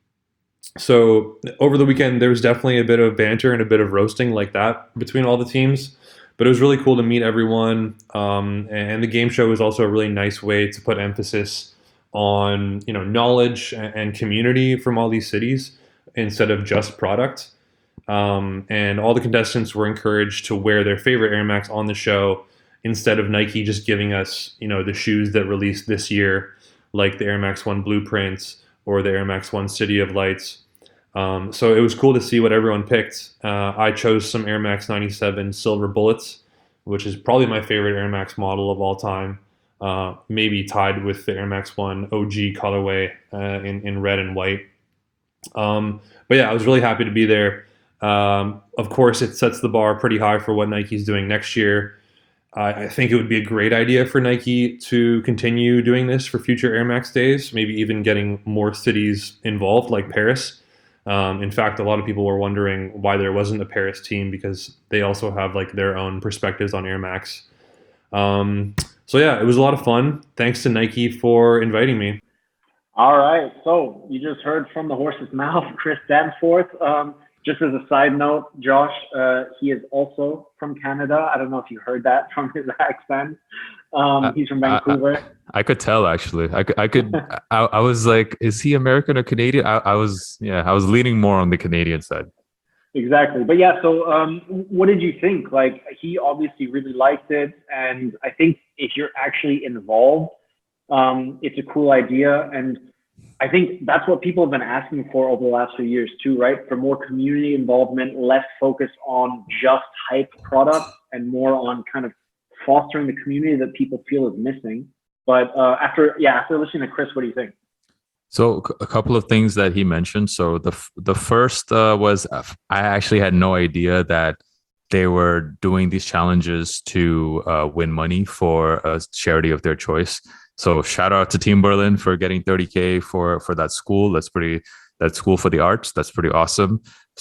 So over the weekend, there was definitely a bit of banter and a bit of roasting like that between all the teams, but it was really cool to meet everyone. Um, and the game show was also a really nice way to put emphasis on, you know, knowledge and community from all these cities instead of just product. Um, and all the contestants were encouraged to wear their favorite Air Max on the show instead of Nike just giving us, you know, the shoes that released this year, like the Air Max One Blueprints or the Air Max One City of Lights. Um, so it was cool to see what everyone picked. Uh, I chose some Air Max ninety-seven Silver Bullets, which is probably my favorite Air Max model of all time, uh, maybe tied with the Air Max One O G colorway uh, in, in red and white. Um, but yeah, I was really happy to be there. Um, of course, it sets the bar pretty high for what Nike's doing next year. I think it would be a great idea for Nike to continue doing this for future Air Max days, maybe even getting more cities involved, like Paris. Um, in fact, a lot of people were wondering why there wasn't a Paris team, because they also have like their own perspectives on Air Max. Um, so yeah, it was a lot of fun. Thanks to Nike for inviting me. All right. So you just heard from the horse's mouth, Chris Danforth. Um, Just as a side note, Josh, uh, he is also from Canada. I don't know if you heard that from his accent. Um, he's from Vancouver. I, I, I could tell, actually. I could. I, could I, I was like, is he American or Canadian? I, I was, yeah, I was leaning more on the Canadian side. Exactly. But yeah, so um, what did you think? Like, he obviously really liked it. And I think if you're actually involved, um, it's a cool idea. And I think that's what people have been asking for over the last few years too, right? For more community involvement, less focus on just hype product and more on kind of fostering the community that people feel is missing. But uh, after, yeah, after listening to Chris, what do you think? So c- a couple of things that he mentioned. So the f- the first uh, was uh, I actually had no idea that they were doing these challenges to uh, win money for a charity of their choice. So shout out to Team Berlin for getting thirty K for for that school. That's pretty. That school for the arts. That's pretty awesome.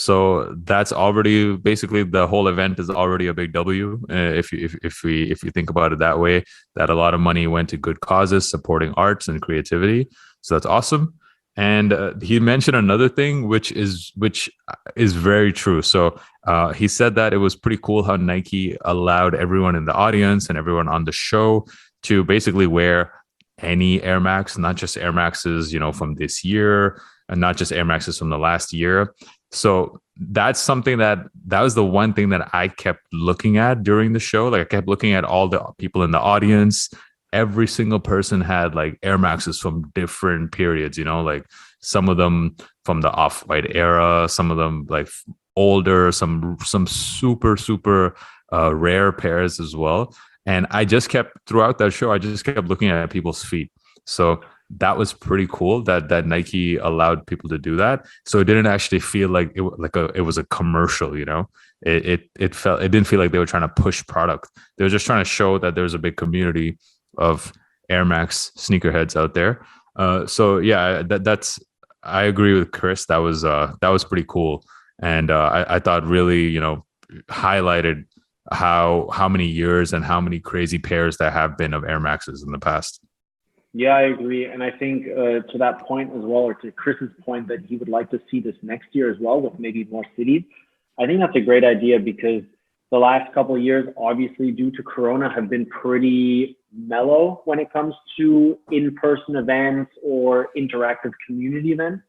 So that's already basically the whole event is already a big W. Uh, if you if, if we if you think about it that way, that a lot of money went to good causes supporting arts and creativity. So that's awesome. And uh, he mentioned another thing, which is which is very true. So uh, he said that it was pretty cool how Nike allowed everyone in the audience and everyone on the show to basically wear any Air Max, not just Air Maxes, you know, from this year, and not just Air Maxes from the last year. So that's something that that was the one thing that I kept looking at during the show. Like I kept looking at all the people in the audience. Every single person had like Air Maxes from different periods, you know, like some of them from the Off-White era, some of them like older, some some super, super uh, rare pairs as well. And I just kept throughout that show, I just kept looking at people's feet. So that was pretty cool that that Nike allowed people to do that. So it didn't actually feel like it like a it was a commercial, you know. It it it felt it didn't feel like they were trying to push product. They were just trying to show that there's a big community of Air Max sneakerheads out there. Uh, so yeah, that that's I agree with Chris. That was uh that was pretty cool, and uh, I I thought really you know highlighted how how many years and how many crazy pairs there have been of Air Maxes in the past. Yeah, I agree. And I think uh, to that point as well, or to Chris's point that he would like to see this next year as well with maybe more cities, I think that's a great idea because the last couple of years, obviously due to Corona, have been pretty mellow when it comes to in-person events or interactive community events.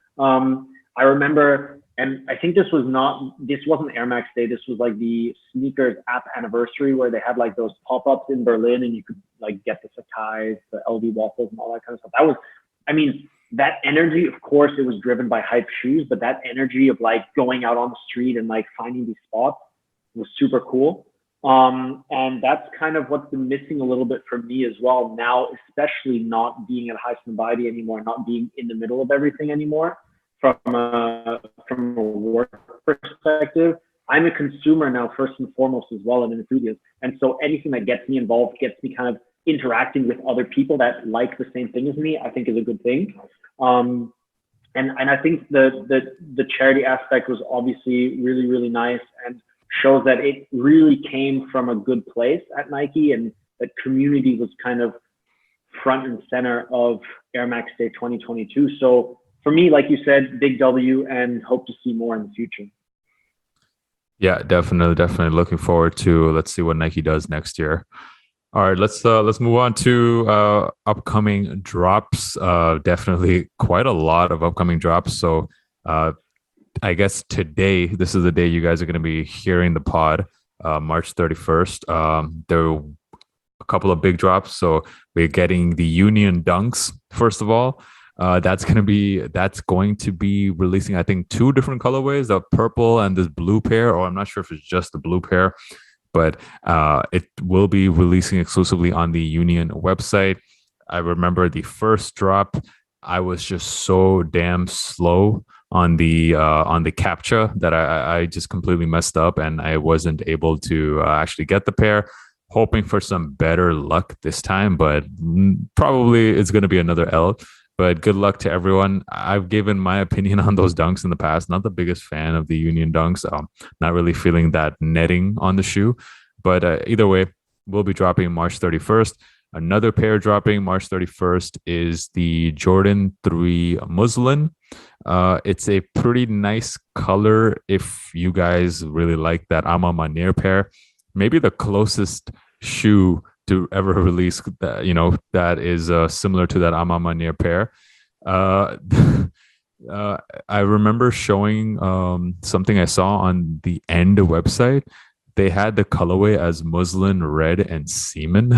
Um, I remember, and I think this was not, this wasn't Air Max Day. This was like the sneakers app anniversary where they had like those pop-ups in Berlin and you could like get the Sakai's, the L V waffles and all that kind of stuff. That was, I mean, that energy, of course, it was driven by hype shoes, but that energy of like going out on the street and like finding these spots was super cool. Um, and that's kind of what's been missing a little bit for me as well now, especially not being at Highsnobiety anymore, not being in the middle of everything anymore. From a, from a work perspective, I'm a consumer now first and foremost as well, and an enthusiast. And so anything that gets me involved, gets me kind of interacting with other people that like the same thing as me, I think is a good thing. Um, and and I think the the the charity aspect was obviously really really nice and shows that it really came from a good place at Nike, and that community was kind of front and center of Air Max Day twenty twenty-two. So for me, like you said, big W, and hope to see more in the future. Yeah, definitely, definitely looking forward to let's see what Nike does next year. All right, let's uh, let's move on to uh, upcoming drops. Uh, definitely quite a lot of upcoming drops. So uh, I guess today, this is the day you guys are going to be hearing the pod, uh, March thirty-first. Um, there are a couple of big drops. So we're getting the Union Dunks, first of all. Uh, that's gonna be that's going to be releasing, I think, two different colorways: the purple and this blue pair. Or I'm not sure if it's just the blue pair, but uh, it will be releasing exclusively on the Union website. I remember the first drop, I was just so damn slow on the uh, on the captcha that I, I just completely messed up, and I wasn't able to uh, actually get the pair. Hoping for some better luck this time, but probably it's going to be another L. But good luck to everyone. I've given my opinion on those dunks in the past. Not the biggest fan of the Union dunks. Um, not really feeling that netting on the shoe. But uh, either way, we'll be dropping March thirty-first. Another pair dropping March thirty-first is the Jordan three Muslin. Uh, it's a pretty nice color if you guys really like that Ama Manir pair. Maybe the closest shoe to ever release that, you know, that is uh, similar to that Ama Manir pair. Uh, uh, I remember showing um, something I saw on the End website. They had the colorway as muslin, red, and semen.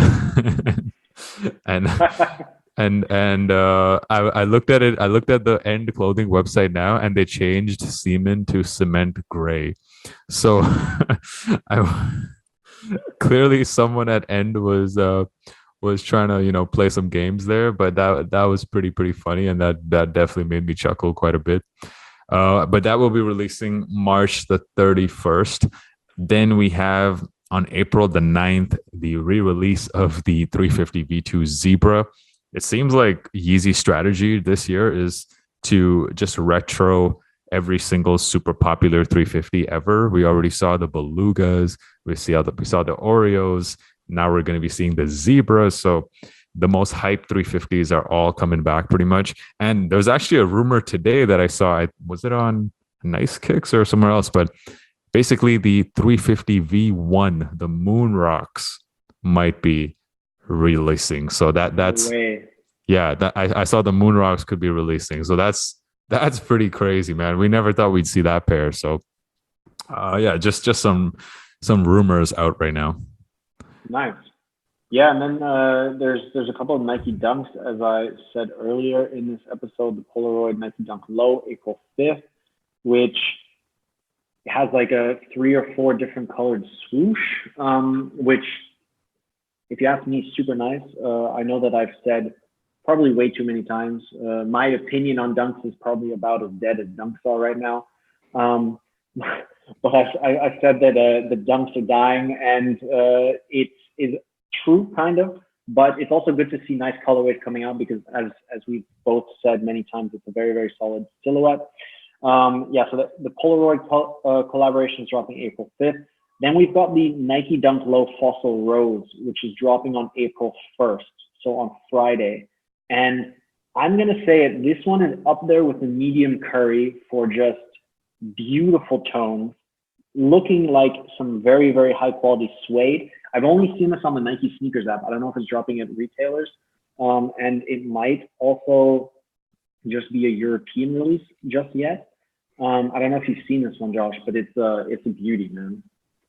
and and and uh, I, I looked at it. I looked at the End clothing website now, and they changed semen to cement gray. So I. Clearly someone at End was uh was trying to you know play some games there, but that that was pretty pretty funny, and that that definitely made me chuckle quite a bit. Uh, but that will be releasing March the thirty-first. Then we have on April the ninth the re-release of the three fifty V two Zebra. It seems like Yeezy's strategy this year is to just retro every single super popular three fifty ever. We already saw the Belugas, we see how the, we saw the Oreos. Now we're going to be seeing the Zebras. So the most hyped three fifties are all coming back pretty much. And there's actually a rumor today that I saw. I, was it on Nice Kicks or somewhere else? But basically, the three fifty V one, the Moon Rocks, might be releasing. So that that's Way. yeah. That I, I saw the Moon Rocks could be releasing. So that's that's pretty crazy, man. We never thought we'd see that pair. So uh, yeah, just just some some rumors out right now. Nice. Yeah, and then uh, there's there's a couple of Nike Dunks, as I said earlier in this episode, the Polaroid Nike Dunk Low, April fifth, which has like a three or four different colored swoosh, um, which, if you ask me, super nice. Uh, I know that I've said probably way too many times. Uh, my opinion on Dunks is probably about as dead as Dunks are right now. Um, but I, I, I said that uh, the Dunks are dying, and uh, it is true, kind of. But it's also good to see nice colorways coming out because, as as we've both said many times, it's a very, very solid silhouette. Um, yeah, so the, the Polaroid co- uh, collaboration is dropping April fifth. Then we've got the Nike Dunk Low Fossil Rose, which is dropping on April first, so on Friday. And I'm going to say it, this one is up there with the medium curry for just beautiful tones, looking like some very, very high quality suede. I've only seen this on the Nike Sneakers app. I don't know if it's dropping at retailers. Um, and it might also just be a European release just yet. Um, I don't know if you've seen this one, Josh, but it's uh, it's a beauty, man.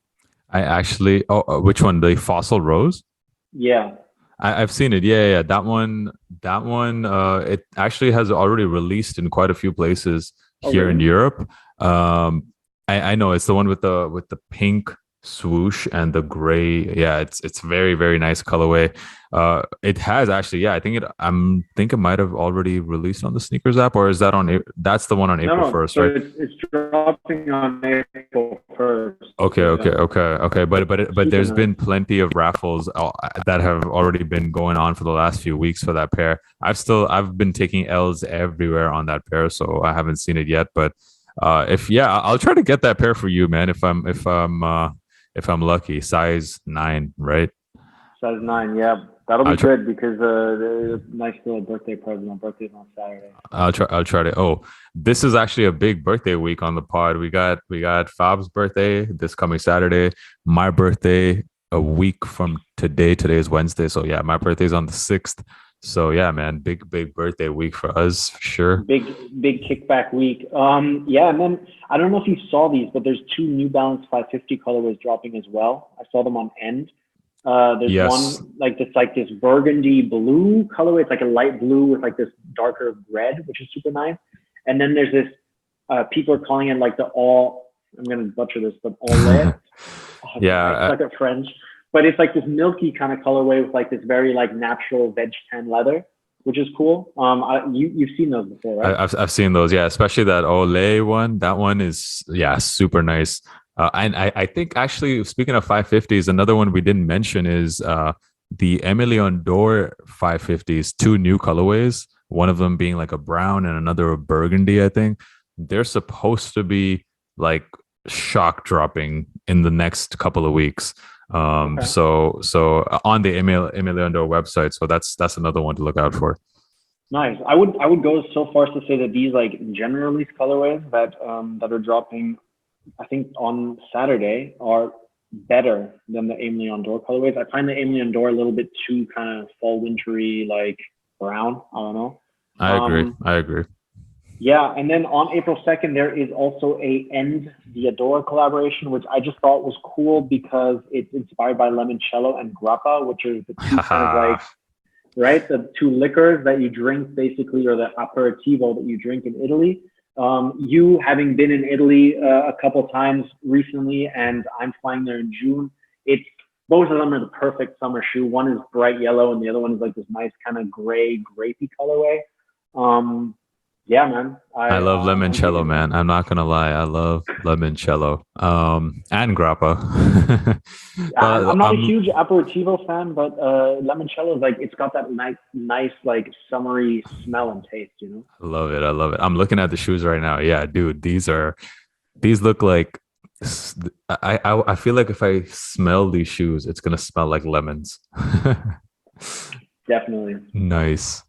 I actually, oh, uh, which one? The Fossil Rose? Yeah. I, I've seen it. Yeah, yeah, that one. That one. Uh, it actually has already released in quite a few places Oh, here in really? Europe. Um, I, I know it's the one with the with the pink swoosh and the gray. Yeah, it's it's very very nice colorway. Uh, it has actually. Yeah, I think it. I'm think it might have already released on the Sneakers app, or is that on? A- That's the one on No, April no, first, so right? it's, it's dropping on April first. Okay, okay, okay, okay. But but it, but Super there's nice. been plenty of raffles uh, that have already been going on for the last few weeks for that pair. I've still I've been taking L's everywhere on that pair, so I haven't seen it yet. But uh, if yeah, I'll try to get that pair for you, man. If I'm if I'm uh, if I'm lucky, size nine, right? Size nine, yeah. That'll be I'll try- good because uh, there's a nice little birthday present. My birthday's on Saturday. I'll try. I'll try to. Oh, this is actually a big birthday week on the pod. We got we got Fab's birthday this coming Saturday. My birthday a week from today. Today is Wednesday, so yeah, my birthday's on the sixth. So yeah, man, big big birthday week for us for sure. Big, big kickback week. Um, yeah, and then I don't know if you saw these, but there's two New Balance five fifty colorways dropping as well. I saw them on End. Uh, there's Yes. one like this, like this burgundy blue colorway. It's like a light blue with like this darker red, which is super nice. And then there's this. Uh, people are calling it like the all. I'm gonna butcher this, but all red. Yeah, I suck at French, but it's like this milky kind of colorway with like this very like natural veg tan leather, which is cool. Um, I, you you've seen those before, right? I, I've I've seen those, yeah, especially that Olay one. That one is yeah, super nice. Uh, and I, I think actually speaking of five fifties, another one we didn't mention is uh, the Emilion Dor five fifties, two new colorways. One of them being like a brown and another a burgundy. I think they're supposed to be like shock dropping in the next couple of weeks. Um, Okay. so so on the Emil Emilion Dor website. So that's that's another one to look out for. Nice. I would I would go so far as to say that these like general release colorways that um that are dropping, I think on Saturday, are better than the Aime Leon Dor colorways. I find the Aime Leon Dor a little bit too kind of fall wintry, like brown. I don't know. I agree. Um, I agree. Yeah, and then on April second, there is also a End the Adora collaboration, which I just thought was cool because it's inspired by limoncello and grappa, which are the two kind of like, right, the two liquors that you drink basically, or the aperitivo that you drink in Italy. Um, you having been in Italy uh, a couple times recently, and I'm flying there in June, it's both of them are the perfect summer shoe. One is bright yellow, and the other one is like this nice kind of gray, grapey colorway. Um, yeah, man. I, I love uh, limoncello, I'm man. I'm not gonna lie. I love limoncello. Um, and grappa. I'm, I'm not Um, a huge aperitivo fan, but uh, limoncello is like it's got that nice, nice like summery smell and taste. You know. I love it. I love it. I'm looking at the shoes right now. Yeah, dude, these are these look like s- I I, I feel like if I smell these shoes, it's gonna smell like lemons. Definitely. Nice.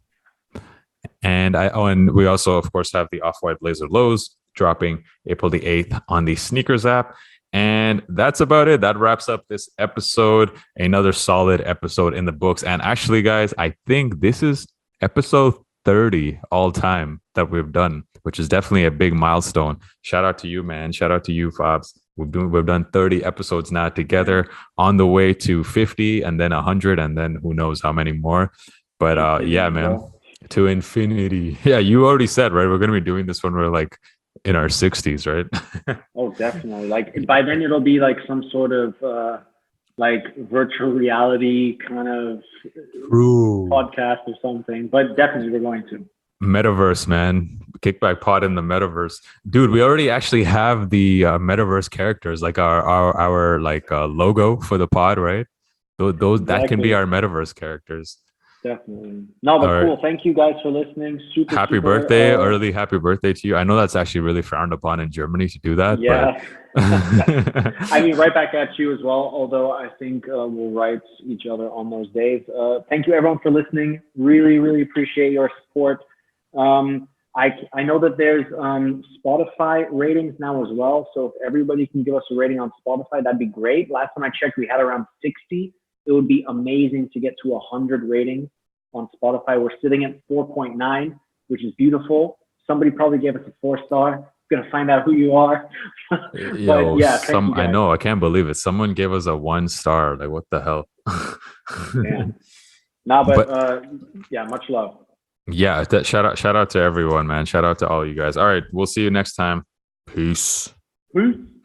And I oh, and we also of course have the Off-White Blazer Lows dropping April the eighth on the Sneakers app. And that's about it. That wraps up this episode. Another solid episode in the books. And actually, guys, I think this is episode thirty all time that we've done, which is definitely a big milestone. Shout out to you, man. Shout out to you, Fabs. We've done, we've done thirty episodes now together, on the way to fifty and then one hundred and then who knows how many more. But uh, yeah, man, to infinity. Yeah, you already said, right? We're going to be doing this when we're like in our sixties, right? Oh, definitely. Like by then it'll be like some sort of uh, like virtual reality kind of True. podcast or something. But definitely we're going to. Metaverse, man. Kickback Pod in the metaverse. Dude, we already actually have the uh, metaverse characters, like our our our like uh, logo for the pod, right? Those, those that can be Exactly. our metaverse characters. Definitely. No, but All right. cool. Thank you guys for listening. Super. Happy super, birthday, uh, early happy birthday to you. I know that's actually really frowned upon in Germany to do that. Yeah. But I mean, right back at you as well. Although I think uh, we'll write each other on those days. Uh, thank you everyone for listening. Really, really appreciate your support. Um, I I know that there's um, Spotify ratings now as well. So if everybody can give us a rating on Spotify, that'd be great. Last time I checked, we had around sixty. It would be amazing to get to one hundred ratings on Spotify. We're sitting at four point nine, which is beautiful. Somebody probably gave us a four star. Gonna find out who you are. yo, yeah, thank some you I guys. know, I can't believe it. Someone gave us a one star. Like, what the hell? Yeah. No, but, But- uh, yeah, much love. Yeah, that, shout out, shout out to everyone, man. Shout out to all you guys. All right, we'll see you next time. Peace. Peace.